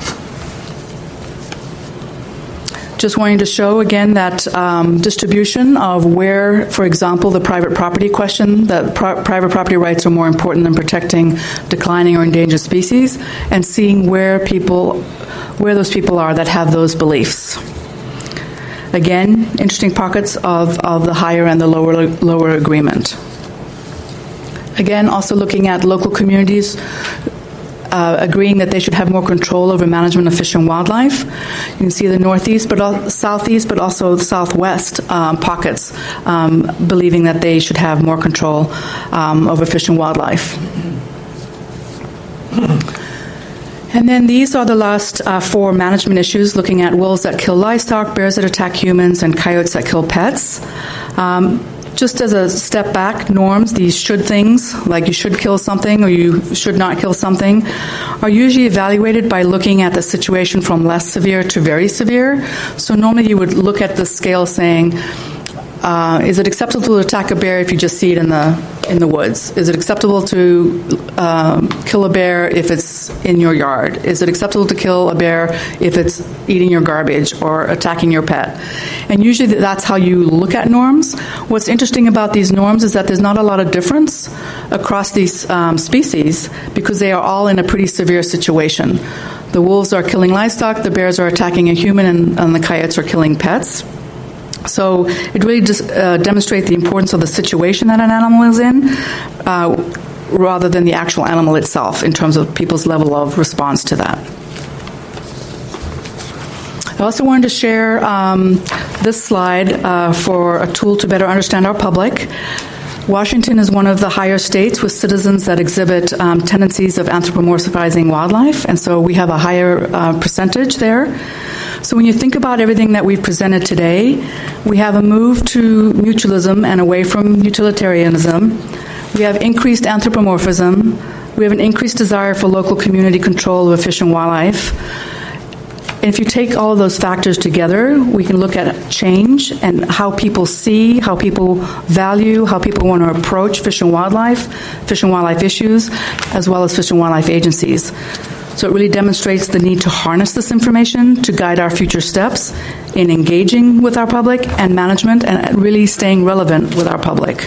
Speaker 3: Just wanting to show again that distribution of where, for example, the private property question, that private property rights are more important than protecting declining or endangered species, and seeing where those people are that have those beliefs. Again, interesting pockets of the higher and the lower agreement. Again, also looking at local communities agreeing that they should have more control over management of fish and wildlife. You can see the northeast, southeast, but also the southwest pockets believing that they should have more control over fish and wildlife. And then these are the last 4 management issues, looking at wolves that kill livestock, bears that attack humans, and coyotes that kill pets. Just as a step back, norms, these should things, like you should kill something or you should not kill something, are usually evaluated by looking at the situation from less severe to very severe. So normally you would look at the scale saying, is it acceptable to attack a bear if you just see it in the woods? Is it acceptable to kill a bear if it's in your yard? Is it acceptable to kill a bear if it's eating your garbage or attacking your pet? And usually that's how you look at norms. What's interesting about these norms is that there's not a lot of difference across these species because they are all in a pretty severe situation. The wolves are killing livestock, the bears are attacking a human, and the coyotes are killing pets. So it really just demonstrates the importance of the situation that an animal is in rather than the actual animal itself in terms of people's level of response to that. I also wanted to share this slide for a tool to better understand our public. Washington is one of the higher states with citizens that exhibit tendencies of anthropomorphizing wildlife, and so we have a higher percentage there. So when you think about everything that we've presented today, we have a move to mutualism and away from utilitarianism. We have increased anthropomorphism. We have an increased desire for local community control of fish and wildlife. And if you take all of those factors together, we can look at change and how people see, how people value, how people want to approach fish and wildlife issues, as well as fish and wildlife agencies. So it really demonstrates the need to harness this information to guide our future steps in engaging with our public and management and really staying relevant with our public.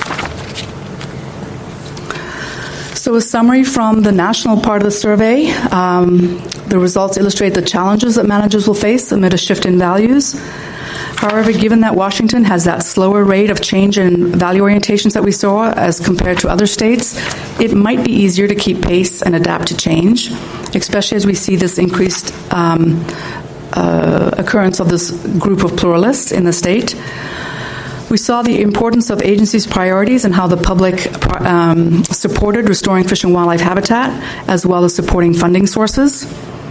Speaker 3: So a summary from the national part of the survey. The results illustrate the challenges that managers will face amid a shift in values. However, given that Washington has that slower rate of change in value orientations that we saw as compared to other states, it might be easier to keep pace and adapt to change, especially as we see this increased occurrence of this group of pluralists in the state. We saw the importance of agencies' priorities and how the public supported restoring fish and wildlife habitat, as well as supporting funding sources.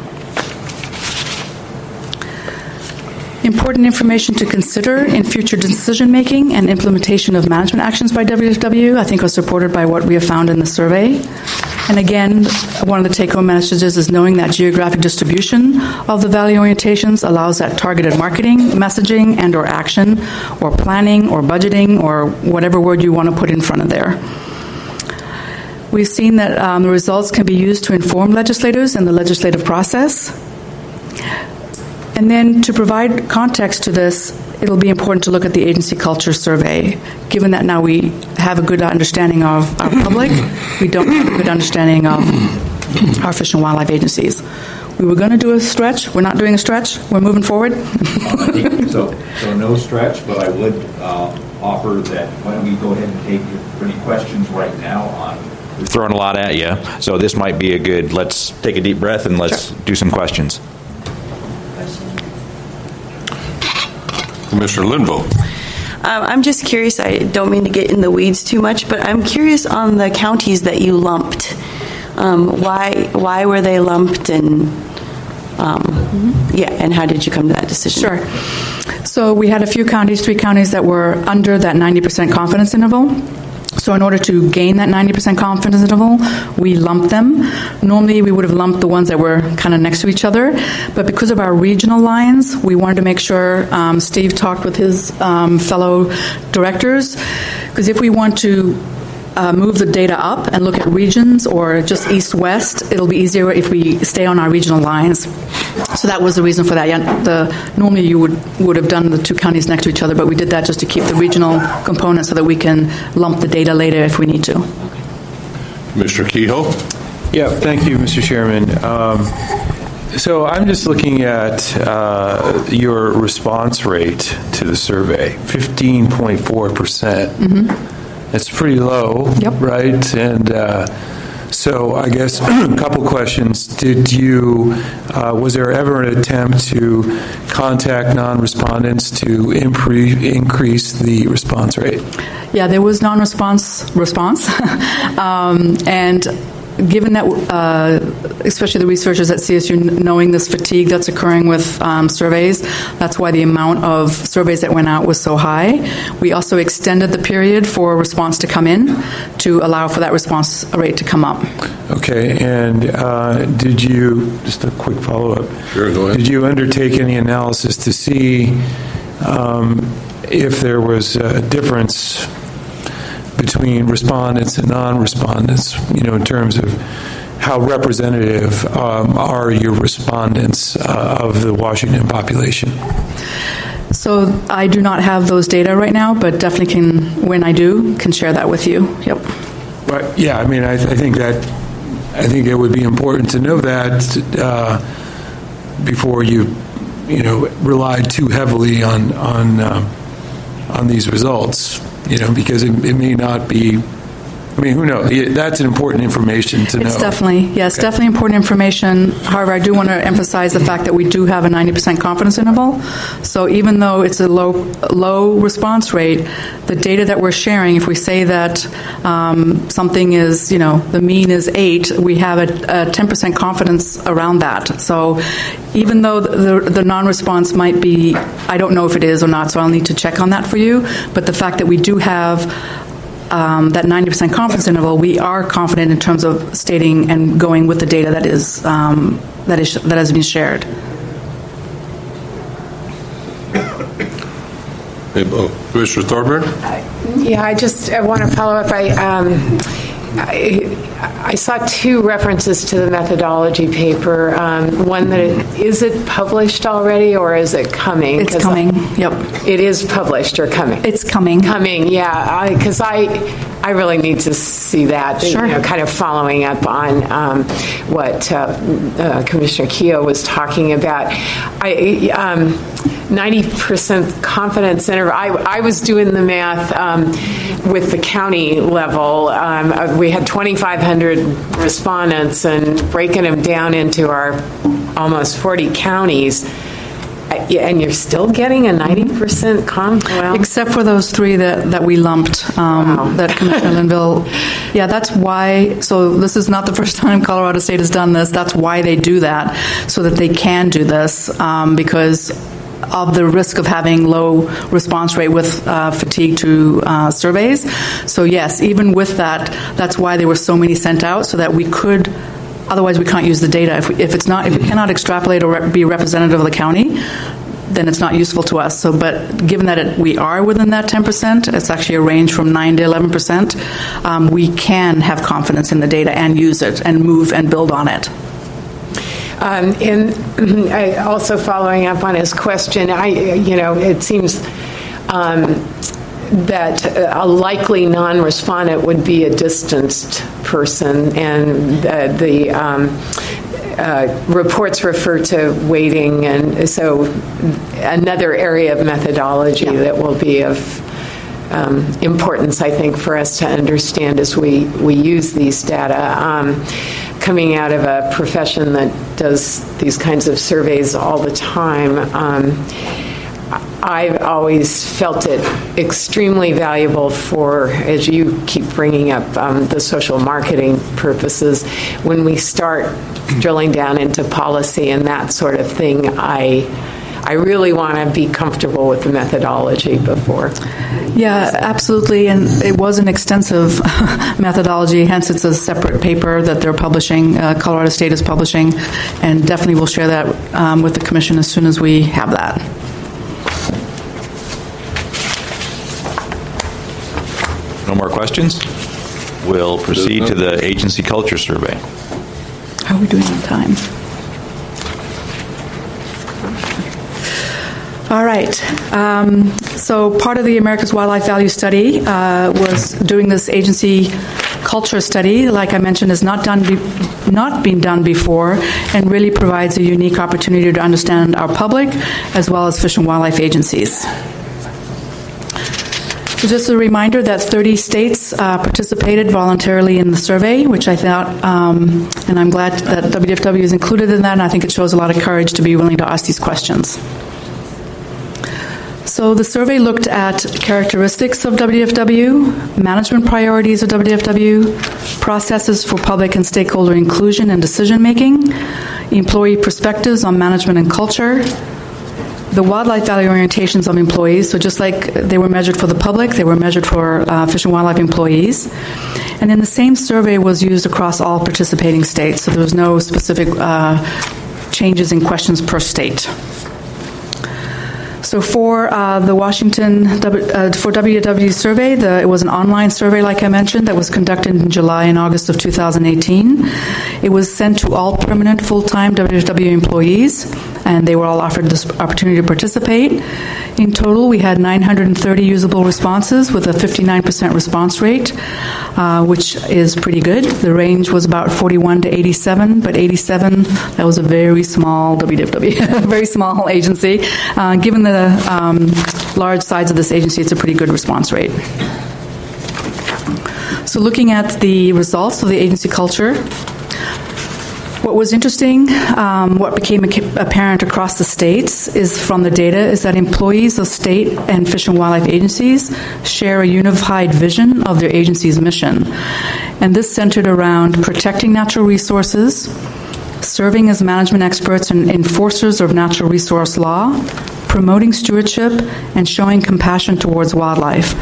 Speaker 3: Important information to consider in future decision-making and implementation of management actions by WFW, I think, are supported by what we have found in the survey. And again, one of the take-home messages is knowing that geographic distribution of the value orientations allows that targeted marketing, messaging, and or action, or planning, or budgeting, or whatever word you want to put in front of there. We've seen that the results can be used to inform legislators in the legislative process. And then to provide context to this, it'll be important to look at the agency culture survey. Given that now we have a good understanding of our public, we don't have a good understanding of our fish and wildlife agencies. We were going to do a stretch. We're not doing a stretch. We're moving forward.
Speaker 2: So no stretch, but I would offer that why don't we go ahead and take any questions right now on throwing a lot at you. So this might be a good, let's take a deep breath and let's do some questions.
Speaker 1: Mr. Linville.
Speaker 4: I'm just curious, I don't mean to get in the weeds too much, but I'm curious on the counties that you lumped. Why were they lumped, and and how did you come to that decision?
Speaker 3: Sure. So we had a few counties, 3 counties that were under that 90% confidence interval. So in order to gain that 90% confidence interval, we lumped them. Normally, we would have lumped the ones that were kind of next to each other. But because of our regional lines, we wanted to make sure Steve talked with his fellow directors. Because if we want to move the data up and look at regions or just east-west, it'll be easier if we stay on our regional lines. So that was the reason for that. Normally you would have done the 2 counties next to each other, but we did that just to keep the regional component so that we can lump the data later if we need to.
Speaker 1: Mr. Kehoe?
Speaker 5: Yeah, thank you, Mr. Chairman. So I'm just looking at your response rate to the survey, 15.4%. Mm-hmm. It's pretty low,
Speaker 3: yep.
Speaker 5: Right? And So I guess a couple questions. Was there ever an attempt to contact non-respondents to increase the response rate?
Speaker 3: Yeah, there was response. And given that, especially the researchers at CSU, knowing this fatigue that's occurring with surveys, that's why the amount of surveys that went out was so high. We also extended the period for response to come in to allow for that response rate to come up.
Speaker 5: Okay, and did you, just a quick follow-up.
Speaker 1: Sure, go ahead.
Speaker 5: Did you undertake any analysis to see if there was a difference between respondents and non-respondents, in terms of how representative are your respondents of the Washington population?
Speaker 3: So I do not have those data right now, but definitely when I do, can share that with you. Yep.
Speaker 5: But yeah, I mean, I think it would be important to know that before you rely too heavily on these results. Because it may not be, who knows? That's an important information to know.
Speaker 3: It's definitely important information. However, I do want to emphasize the fact that we do have a 90% confidence interval. So even though it's a low response rate, the data that we're sharing, if we say that something is, the mean is 8, we have a 10% confidence around that. So even though the non-response might be, I don't know if it is or not, so I'll need to check on that for you. But the fact that we do have that 90% confidence interval, we are confident in terms of stating and going with the data that has been shared.
Speaker 1: Commissioner Thorburn?
Speaker 6: Yeah, I want to follow up. I saw 2 references to the methodology paper. One is it published already or is it coming?
Speaker 3: It's coming. Yep.
Speaker 6: It is published or coming?
Speaker 3: It's coming.
Speaker 6: Coming, yeah. Because I really need to see that.
Speaker 3: Sure.
Speaker 6: Kind of following up on what Commissioner Keogh was talking about. 90% confidence interval. I was doing the math with the county level. We had 2,500 respondents and breaking them down into our almost 40 counties. And you're still getting a 90% confidence?
Speaker 3: Except for those 3 that we lumped, that Commissioner Linville. Yeah, that's why. So this is not the first time Colorado State has done this. That's why they do that, so that they can do this, because of the risk of having low response rate with fatigue to surveys. So yes, even with that, that's why there were so many sent out, so that we could. Otherwise, we can't use the data. If we cannot extrapolate or be representative of the county, then it's not useful to us. So, but given that we are within that 10%, it's actually a range from 9 to 11%. We can have confidence in the data and use it and move and build on it.
Speaker 6: And also following up on his question, it seems that a likely non-respondent would be a distanced person, and the reports refer to weighting, and so another area of methodology that will be of importance, I think, for us to understand as we use these data. Coming out of a profession that does these kinds of surveys all the time, I've always felt it extremely valuable for, as you keep bringing up, the social marketing purposes. When we start drilling down into policy and that sort of thing, I really want to be comfortable with the methodology before.
Speaker 3: Yeah, absolutely. And it was an extensive methodology, hence it's a separate paper that they're publishing, Colorado State is publishing, and definitely we'll share that with the Commission as soon as we have that.
Speaker 2: No more questions? We'll proceed to the agency culture survey.
Speaker 3: How are we doing on time? All right. So part of the America's Wildlife Value Study was doing this agency culture study. Like I mentioned, has not been done before, and really provides a unique opportunity to understand our public as well as fish and wildlife agencies. So just a reminder that 30 states participated voluntarily in the survey, which I thought, and I'm glad that WFW is included in that, and I think it shows a lot of courage to be willing to ask these questions. So the survey looked at characteristics of WFW, management priorities of WFW, processes for public and stakeholder inclusion and decision-making, employee perspectives on management and culture, the wildlife value orientations of employees. So just like they were measured for the public, they were measured for Fish and Wildlife employees. And then the same survey was used across all participating states, so there was no specific changes in questions per state. So for the Washington, for WFW survey, it was an online survey, like I mentioned, that was conducted in July and August of 2018. It was sent to all permanent full-time WFW employees, and they were all offered this opportunity to participate. In total, we had 930 usable responses with a 59% response rate, which is pretty good. The range was about 41 to 87, but 87, that was a very small WFW, very small agency. Given the large size of this agency, it's a pretty good response rate. So looking at the results of the agency culture, what was interesting, what became apparent across the states is from the data is that employees of state and Fish and Wildlife agencies share a unified vision of their agency's mission. And this centered around protecting natural resources, serving as management experts and enforcers of natural resource law, promoting stewardship, and showing compassion towards wildlife.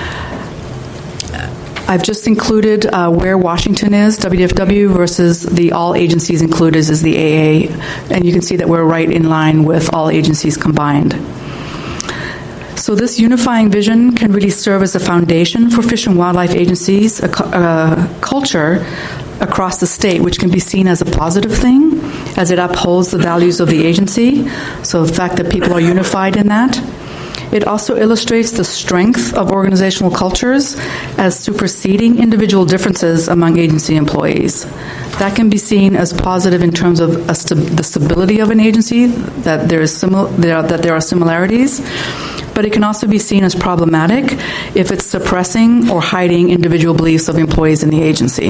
Speaker 3: I've just included where Washington is, WFW, versus the all agencies included is the AA, and you can see that we're right in line with all agencies combined. So this unifying vision can really serve as a foundation for Fish and Wildlife agencies, a culture across the state, which can be seen as a positive thing, as it upholds the values of the agency, so the fact that people are unified in that. It also illustrates the strength of organizational cultures as superseding individual differences among agency employees. That can be seen as positive in terms of the stability of an agency, that there are similarities, but it can also be seen as problematic if it's suppressing or hiding individual beliefs of employees in the agency.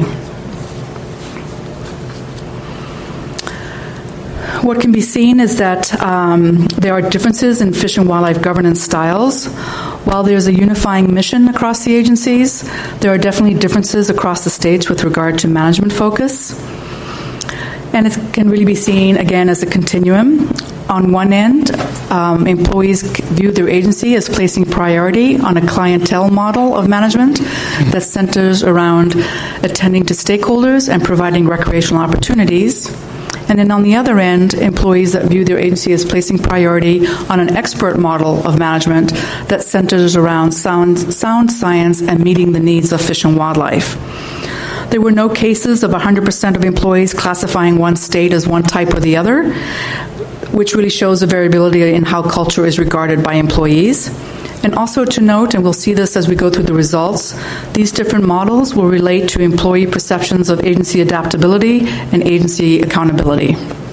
Speaker 3: What can be seen is that there are differences in Fish and Wildlife governance styles. While there's a unifying mission across the agencies, there are definitely differences across the states with regard to management focus. And it can really be seen, again, as a continuum. On one end, employees view their agency as placing priority on a clientele model of management that centers around attending to stakeholders and providing recreational opportunities. And then on the other end, employees that view their agency as placing priority on an expert model of management that centers around sound science and meeting the needs of Fish and Wildlife. There were no cases of 100% of employees classifying one state as one type or the other, which really shows the variability in how culture is regarded by employees. And also to note, and we'll see this as we go through the results, these different models will relate to employee perceptions of agency adaptability and agency accountability.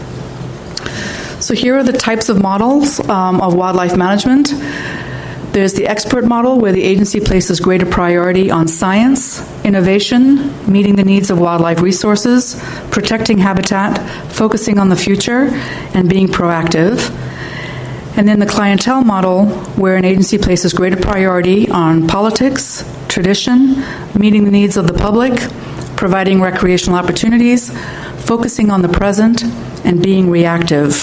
Speaker 3: So here are the types of models of wildlife management. There's the expert model, where the agency places greater priority on science, innovation, meeting the needs of wildlife resources, protecting habitat, focusing on the future, and being proactive. And then the clientele model, where an agency places greater priority on politics, tradition, meeting the needs of the public, providing recreational opportunities, focusing on the present, and being reactive.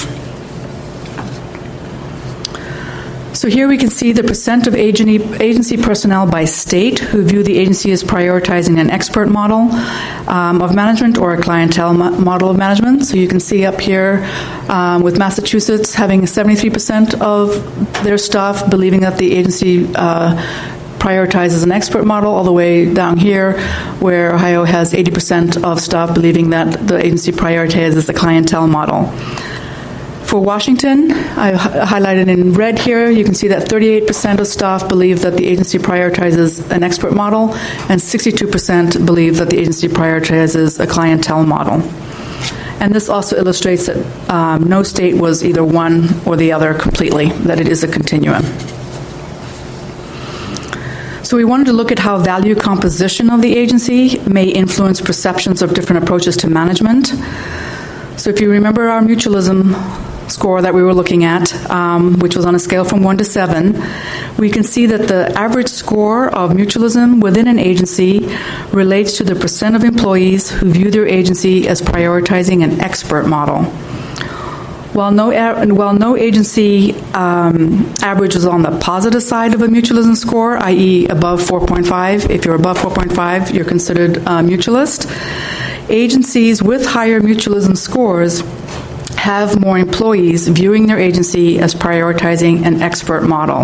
Speaker 3: So here we can see the percent of agency personnel by state who view the agency as prioritizing an expert model of management or a clientele model of management. So you can see up here with Massachusetts having 73% of their staff believing that the agency prioritizes an expert model, all the way down here where Ohio has 80% of staff believing that the agency prioritizes a clientele model. For Washington, I've highlighted in red here, you can see that 38% of staff believe that the agency prioritizes an expert model, and 62% believe that the agency prioritizes a clientele model. And this also illustrates that no state was either one or the other completely, that it is a continuum. So we wanted to look at how value composition of the agency may influence perceptions of different approaches to management. So if you remember our mutualism score that we were looking at, which was on a scale from 1 to 7, we can see that the average score of mutualism within an agency relates to the percent of employees who view their agency as prioritizing an expert model. While no agency average is on the positive side of a mutualism score, i.e. above 4.5, if you're above 4.5, you're considered a mutualist. Agencies with higher mutualism scores have more employees viewing their agency as prioritizing an expert model.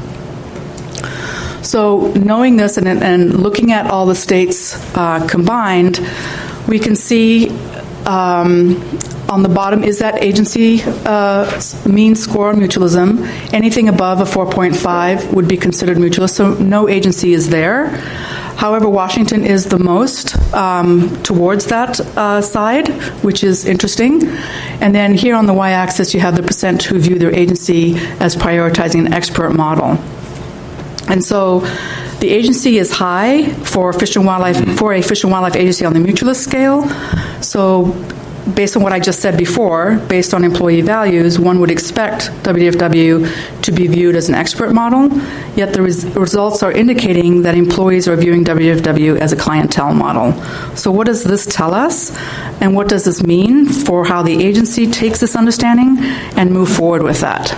Speaker 3: So knowing this and looking at all the states combined, we can see on the bottom is that agency mean score on mutualism. Anything above a 4.5 would be considered mutualist, so no agency is there. However, Washington is the most towards that side, which is interesting. And then here on the y-axis, you have the percent who view their agency as prioritizing an expert model. And so the agency is high for Fish and Wildlife, for a Fish and Wildlife agency on the mutualist scale. So based on what I just said before, based on employee values, one would expect WDFW to be viewed as an expert model, yet the results are indicating that employees are viewing WDFW as a clientele model. So what does this tell us, and what does this mean for how the agency takes this understanding and move forward with that?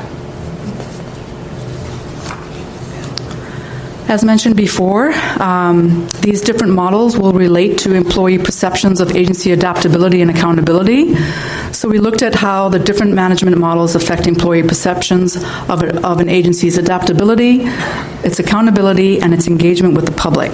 Speaker 3: As mentioned before, these different models will relate to employee perceptions of agency adaptability and accountability. So we looked at how the different management models affect employee perceptions of an agency's adaptability, its accountability, and its engagement with the public.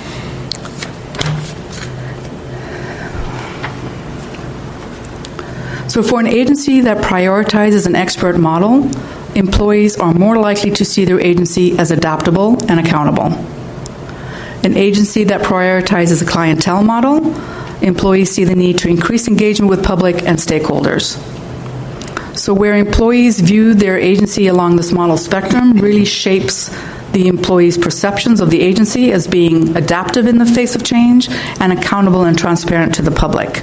Speaker 3: So for an agency that prioritizes an expert model, employees are more likely to see their agency as adaptable and accountable. An agency that prioritizes a clientele model, employees see the need to increase engagement with public and stakeholders. So where employees view their agency along this model spectrum really shapes the employees' perceptions of the agency as being adaptive in the face of change and accountable and transparent to the public.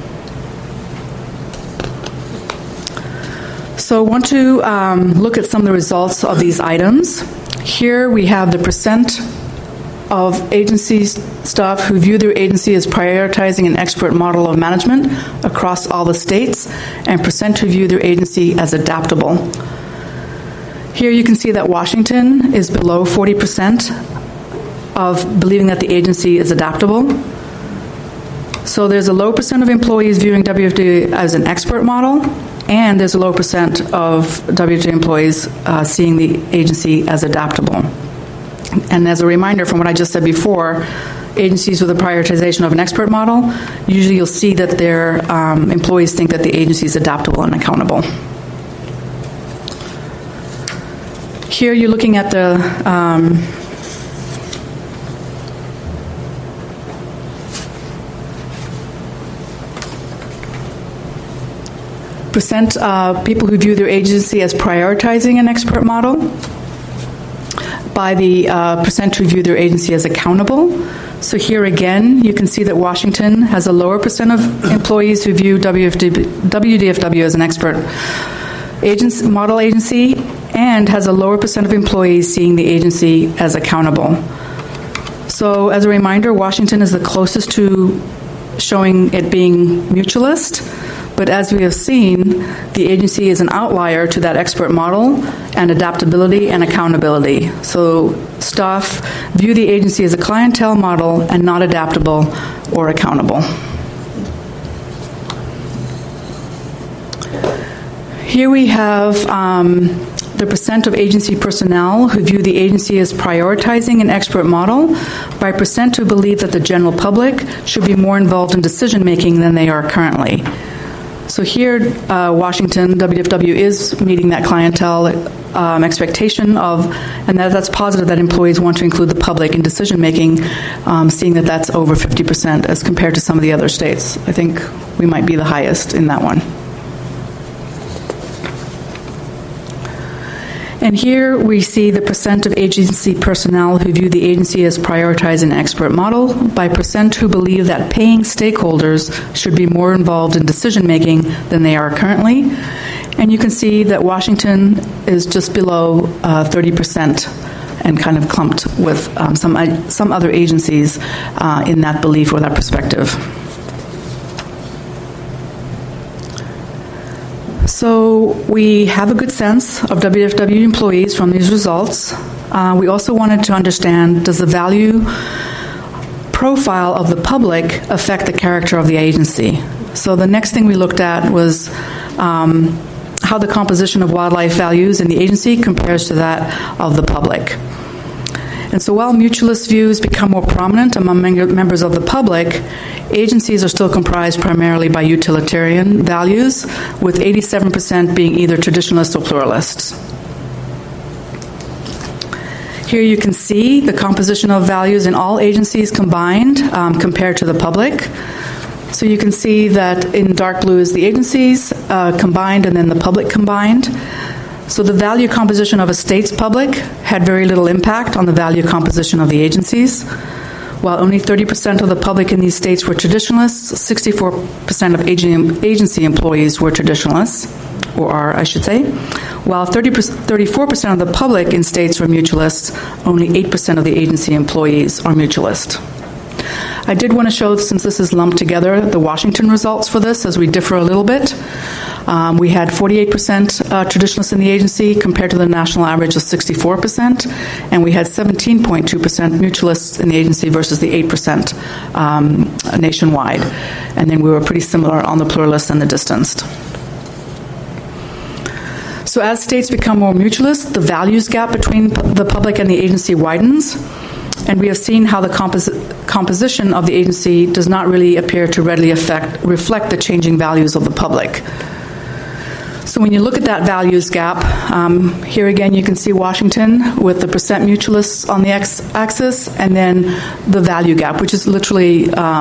Speaker 3: So I want to look at some of the results of these items. Here we have the percent of agency staff who view their agency as prioritizing an expert model of management across all the states, and percent who view their agency as adaptable. Here you can see that Washington is below 40% of believing that the agency is adaptable. So there's a low percent of employees viewing WFD as an expert model, and there's a low percent of WFD employees seeing the agency as adaptable. And as a reminder from what I just said before, agencies with a prioritization of an expert model, usually you'll see that their employees think that the agency is adaptable and accountable. Here you're looking at the percent people who view their agency as prioritizing an expert model by the percent who view their agency as accountable. So here again, you can see that Washington has a lower percent of employees who view WDFW as an expert model agency, and has a lower percent of employees seeing the agency as accountable. So as a reminder, Washington is the closest to showing it being mutualist. But as we have seen, the agency is an outlier to that expert model and adaptability and accountability. So staff view the agency as a clientele model and not adaptable or accountable. Here we have the percent of agency personnel who view the agency as prioritizing an expert model by percent who believe that the general public should be more involved in decision-making than they are currently. So here, Washington, WDFW is meeting that clientele expectation of, and that's positive that employees want to include the public in decision-making, seeing that that's over 50% as compared to some of the other states. I think we might be the highest in that one. And here we see the percent of agency personnel who view the agency as prioritizing an expert model by percent who believe that paying stakeholders should be more involved in decision-making than they are currently. And you can see that Washington is just below 30% and kind of clumped with some other agencies in that belief or that perspective. So we have a good sense of WFW employees from these results. We also wanted to understand, does the value profile of the public affect the character of the agency? So the next thing we looked at was how the composition of wildlife values in the agency compares to that of the public. And so while mutualist views become more prominent among members of the public, agencies are still comprised primarily by utilitarian values, with 87% being either traditionalists or pluralists. Here you can see the composition of values in all agencies combined compared to the public. So you can see that in dark blue is the agencies combined and then the public combined. So the value composition of a state's public had very little impact on the value composition of the agencies. While only 30% of the public in these states were traditionalists, 64% of agency employees were traditionalists, or are, I should say. While 34% of the public in states were mutualists, only 8% of the agency employees are mutualist. I did want to show, since this is lumped together, the Washington results for this, as we differ a little bit. We had 48% traditionalists in the agency compared to the national average of 64%, and we had 17.2% mutualists in the agency versus the 8% nationwide. And then we were pretty similar on the pluralists and the distanced. So as states become more mutualist, the values gap between the public and the agency widens. And we have seen how the composition of the agency does not really appear to readily reflect the changing values of the public. So when you look at that values gap, here again you can see Washington with the percent mutualists on the x-axis, and then the value gap, which is literally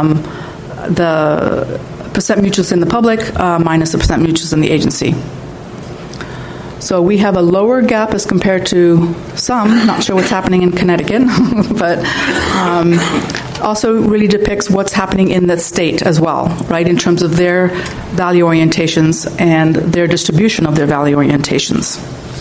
Speaker 3: the percent mutualists in the public minus the percent mutualists in the agency. So we have a lower gap as compared to some, not sure what's happening in Connecticut, but also really depicts what's happening in the state as well, right, in terms of their value orientations and their distribution of their value orientations.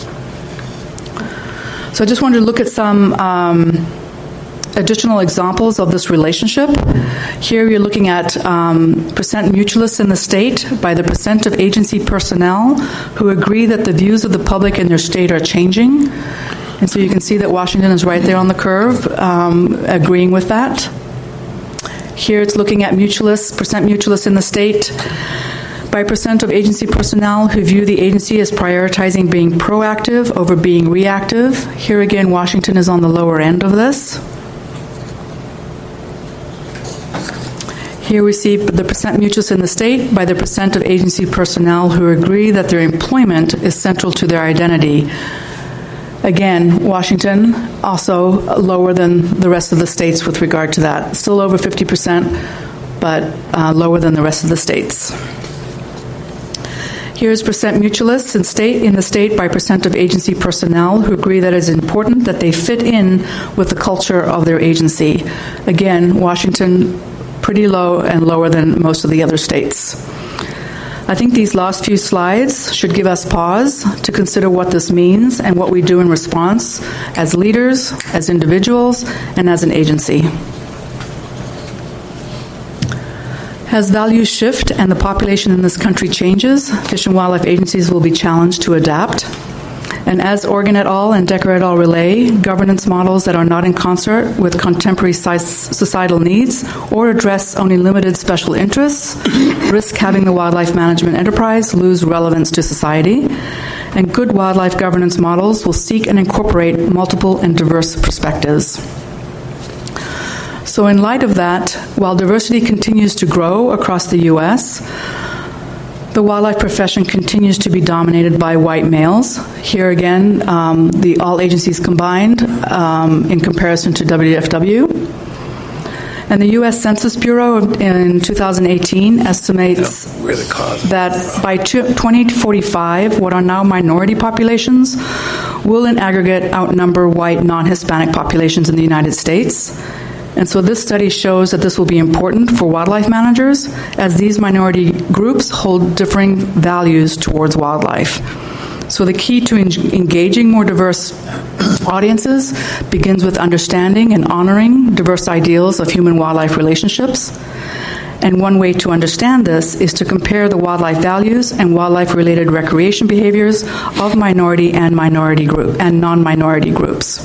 Speaker 3: So I just wanted to look at some additional examples of this relationship. Here you're looking at percent mutualists in the state by the percent of agency personnel who agree that the views of the public in their state are changing. And so you can see that Washington is right there on the curve, agreeing with that. Here it's looking at mutualists, percent mutualists in the state by percent of agency personnel who view the agency as prioritizing being proactive over being reactive. Here again, Washington is on the lower end of this. Here we see the percent mutualists in the state by the percent of agency personnel who agree that their employment is central to their identity. Again, Washington also lower than the rest of the states with regard to that. Still over 50%, but lower than the rest of the states. Here's percent mutualists in the state by percent of agency personnel who agree that it is important that they fit in with the culture of their agency. Again, Washington pretty low and lower than most of the other states. I think these last few slides should give us pause to consider what this means and what we do in response as leaders, as individuals, and as an agency. As values shift and the population in this country changes, Fish and Wildlife agencies will be challenged to adapt. And as Organ et al. And Decker et al. Relay, governance models that are not in concert with contemporary societal needs or address only limited special interests risk having the wildlife management enterprise lose relevance to society. And good wildlife governance models will seek and incorporate multiple and diverse perspectives. So in light of that, while diversity continues to grow across the U.S., the wildlife profession continues to be dominated by white males. Here again, the all agencies combined in comparison to WFW. And the U.S. Census Bureau in 2018 estimates that by 2045, what are now minority populations will in aggregate outnumber white non-Hispanic populations in the United States. And so this study shows that this will be important for wildlife managers, as these minority groups hold differing values towards wildlife. So the key to engaging more diverse audiences begins with understanding and honoring diverse ideals of human-wildlife relationships. And one way to understand this is to compare the wildlife values and wildlife-related recreation behaviors of minority and non-minority groups.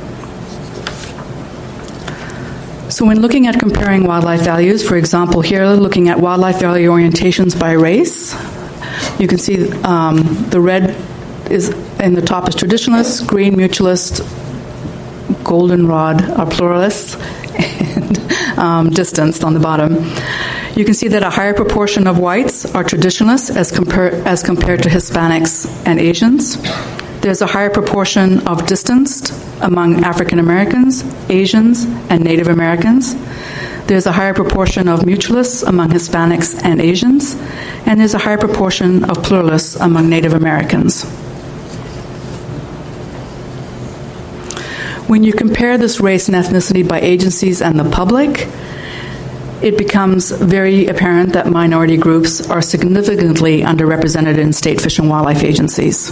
Speaker 3: So when looking at comparing wildlife values, for example, here looking at wildlife value orientations by race, you can see the red is in the top is traditionalist, green mutualist, goldenrod are pluralists, and distanced on the bottom. You can see that a higher proportion of whites are traditionalists as compared to Hispanics and Asians. There's a higher proportion of distanced among African Americans, Asians, and Native Americans. There's a higher proportion of mutualists among Hispanics and Asians, and there's a higher proportion of pluralists among Native Americans. When you compare this race and ethnicity by agencies and the public, it becomes very apparent that minority groups are significantly underrepresented in state fish and wildlife agencies.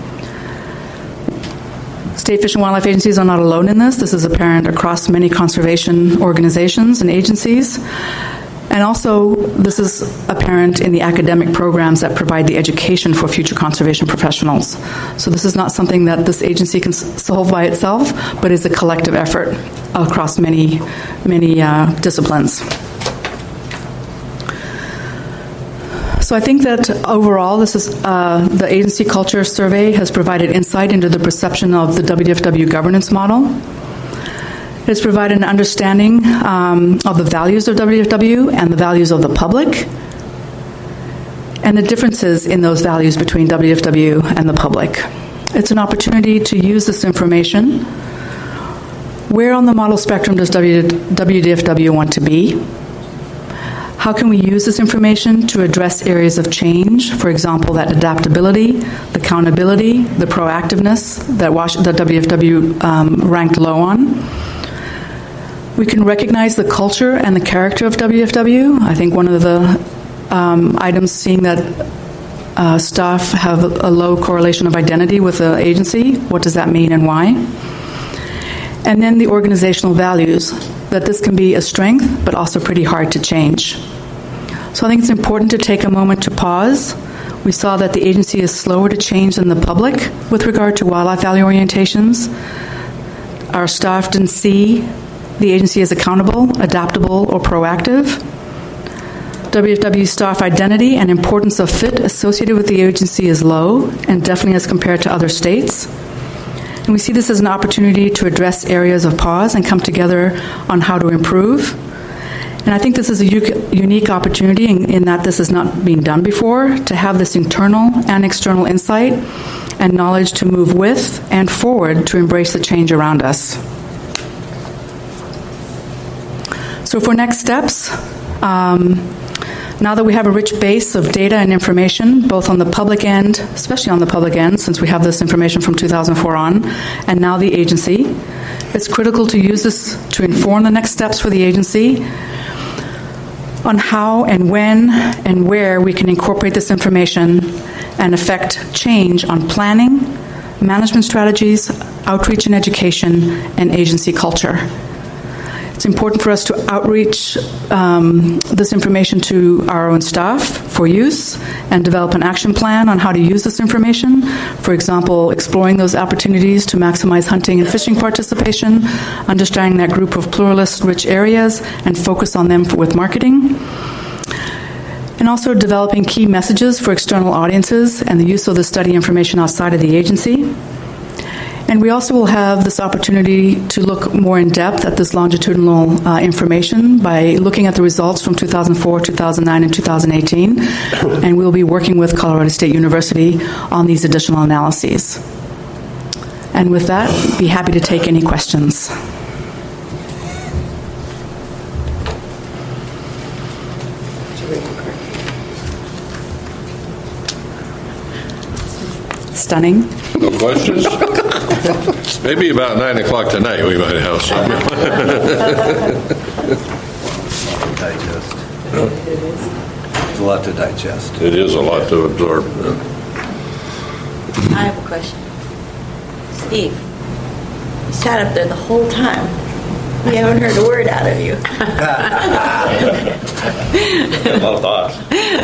Speaker 3: State fish and wildlife agencies are not alone in this. This is apparent across many conservation organizations and agencies. And also, this is apparent in the academic programs that provide the education for future conservation professionals. So this is not something that this agency can solve by itself, but is a collective effort across many disciplines. So I think that overall, this is the agency culture survey has provided insight into the perception of the WDFW governance model. It's provided an understanding of the values of WDFW and the values of the public, and the differences in those values between WDFW and the public. It's an opportunity to use this information. Where on the model spectrum does WDFW want to be? How can we use this information to address areas of change? For example, that adaptability, the accountability, the proactiveness that WDFW ranked low on. We can recognize the culture and the character of WDFW. I think one of the items seeing that staff have a low correlation of identity with the agency. What does that mean and why? And then the organizational values, that this can be a strength, but also pretty hard to change. So I think it's important to take a moment to pause. We saw that the agency is slower to change than the public with regard to wildlife value orientations. Our staff didn't see the agency as accountable, adaptable, or proactive. WDFW staff identity and importance of fit associated with the agency is low, and definitely as compared to other states. And we see this as an opportunity to address areas of pause and come together on how to improve. And I think this is a unique opportunity in that this has not been done before, to have this internal and external insight and knowledge to move with and forward to embrace the change around us. So for next steps, now that we have a rich base of data and information, both on the public end, especially on the public end, since we have this information from 2004 on, and now the agency, it's critical to use this to inform the next steps for the agency on how and when and where we can incorporate this information and affect change on planning, management strategies, outreach and education, and agency culture. It's important for us to outreach this information to our own staff for use and develop an action plan on how to use this information. For example, exploring those opportunities to maximize hunting and fishing participation, understanding that group of pluralist rich areas, and focus on them with marketing. And also developing key messages for external audiences and the use of the study information outside of the agency. And we also will have this opportunity to look more in depth at this longitudinal information by looking at the results from 2004, 2009, and 2018. And we'll be working with Colorado State University on these additional analyses. And with that, be happy to take any questions. Stunning.
Speaker 1: No questions? Maybe about 9 o'clock tonight we might have some.
Speaker 7: Digest. It's a lot to digest.
Speaker 1: It is a lot to absorb.
Speaker 8: I have a question. Steve, you sat up there the whole time. We haven't heard a word out of you.
Speaker 7: A lot of thoughts.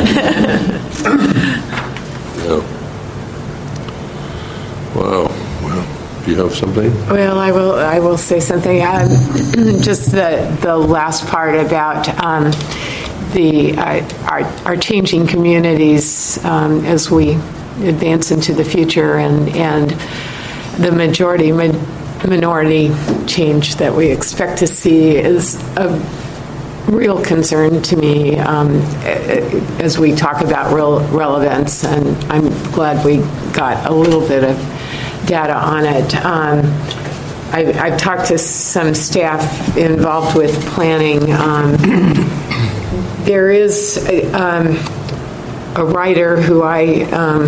Speaker 1: Yeah. Wow. Well, do you have something?
Speaker 6: Well, I will say something. Just the last part about our changing communities as we advance into the future, and the minority change that we expect to see is a real concern to me as we talk about real relevance, and I'm glad we got a little bit of data on it. I've talked to some staff involved with planning. There is a writer who I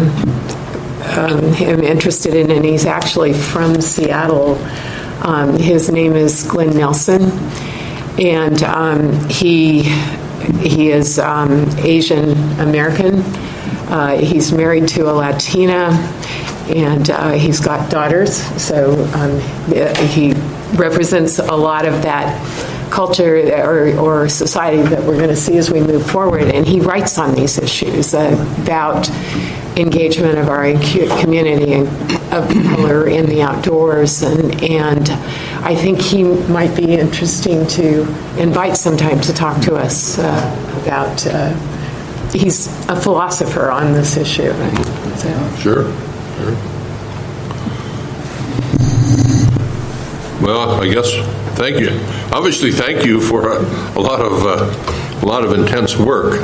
Speaker 6: am interested in, and he's actually from Seattle. His name is Glenn Nelson, and he is Asian American. He's married to a Latina, and he's got daughters. So he represents a lot of that culture or society that we're going to see as we move forward. And he writes on these issues about engagement of our community of color in the outdoors, and I think he might be interesting to invite sometime to talk to us about. He's a philosopher on this issue. Right? So.
Speaker 1: Sure. Well, I guess thank you. Obviously, thank you for a lot of intense work.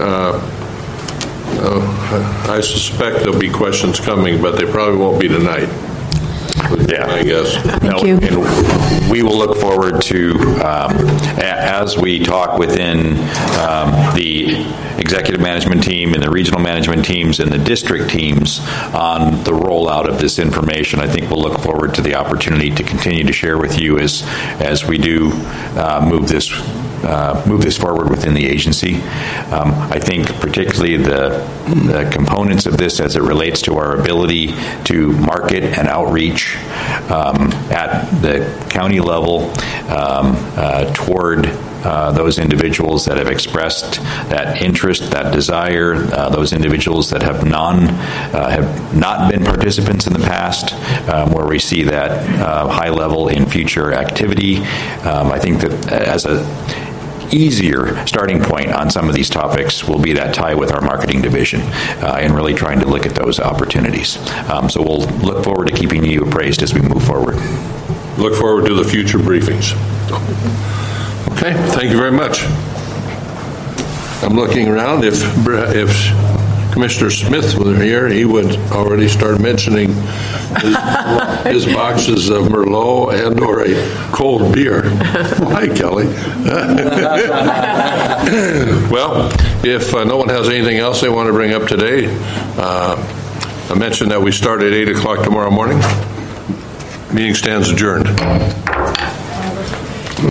Speaker 1: I suspect there'll be questions coming, but they probably won't be tonight. Yeah, I guess.
Speaker 3: Thank you.
Speaker 2: And we will look forward to, as we talk within the executive management team and the regional management teams and the district teams on the rollout of this information. I think we'll look forward to the opportunity to continue to share with you as we do move this forward within the agency. I think particularly the components of this as it relates to our ability to market and outreach at the county level toward those individuals that have expressed that interest, that desire, those individuals that have not been participants in the past, where we see that high level in future activity. I think that as a easier starting point on some of these topics will be that tie with our marketing division and really trying to look at those opportunities. So we'll look forward to keeping you appraised as we move forward.
Speaker 1: Look forward to the future briefings. Okay, thank you very much. I'm looking around. If Commissioner Smith were here, he would already start mentioning his boxes of Merlot and or a cold beer. Hi, Kelly. Well, if no one has anything else they want to bring up today, I mentioned that we start at 8 o'clock tomorrow morning. Meeting stands adjourned.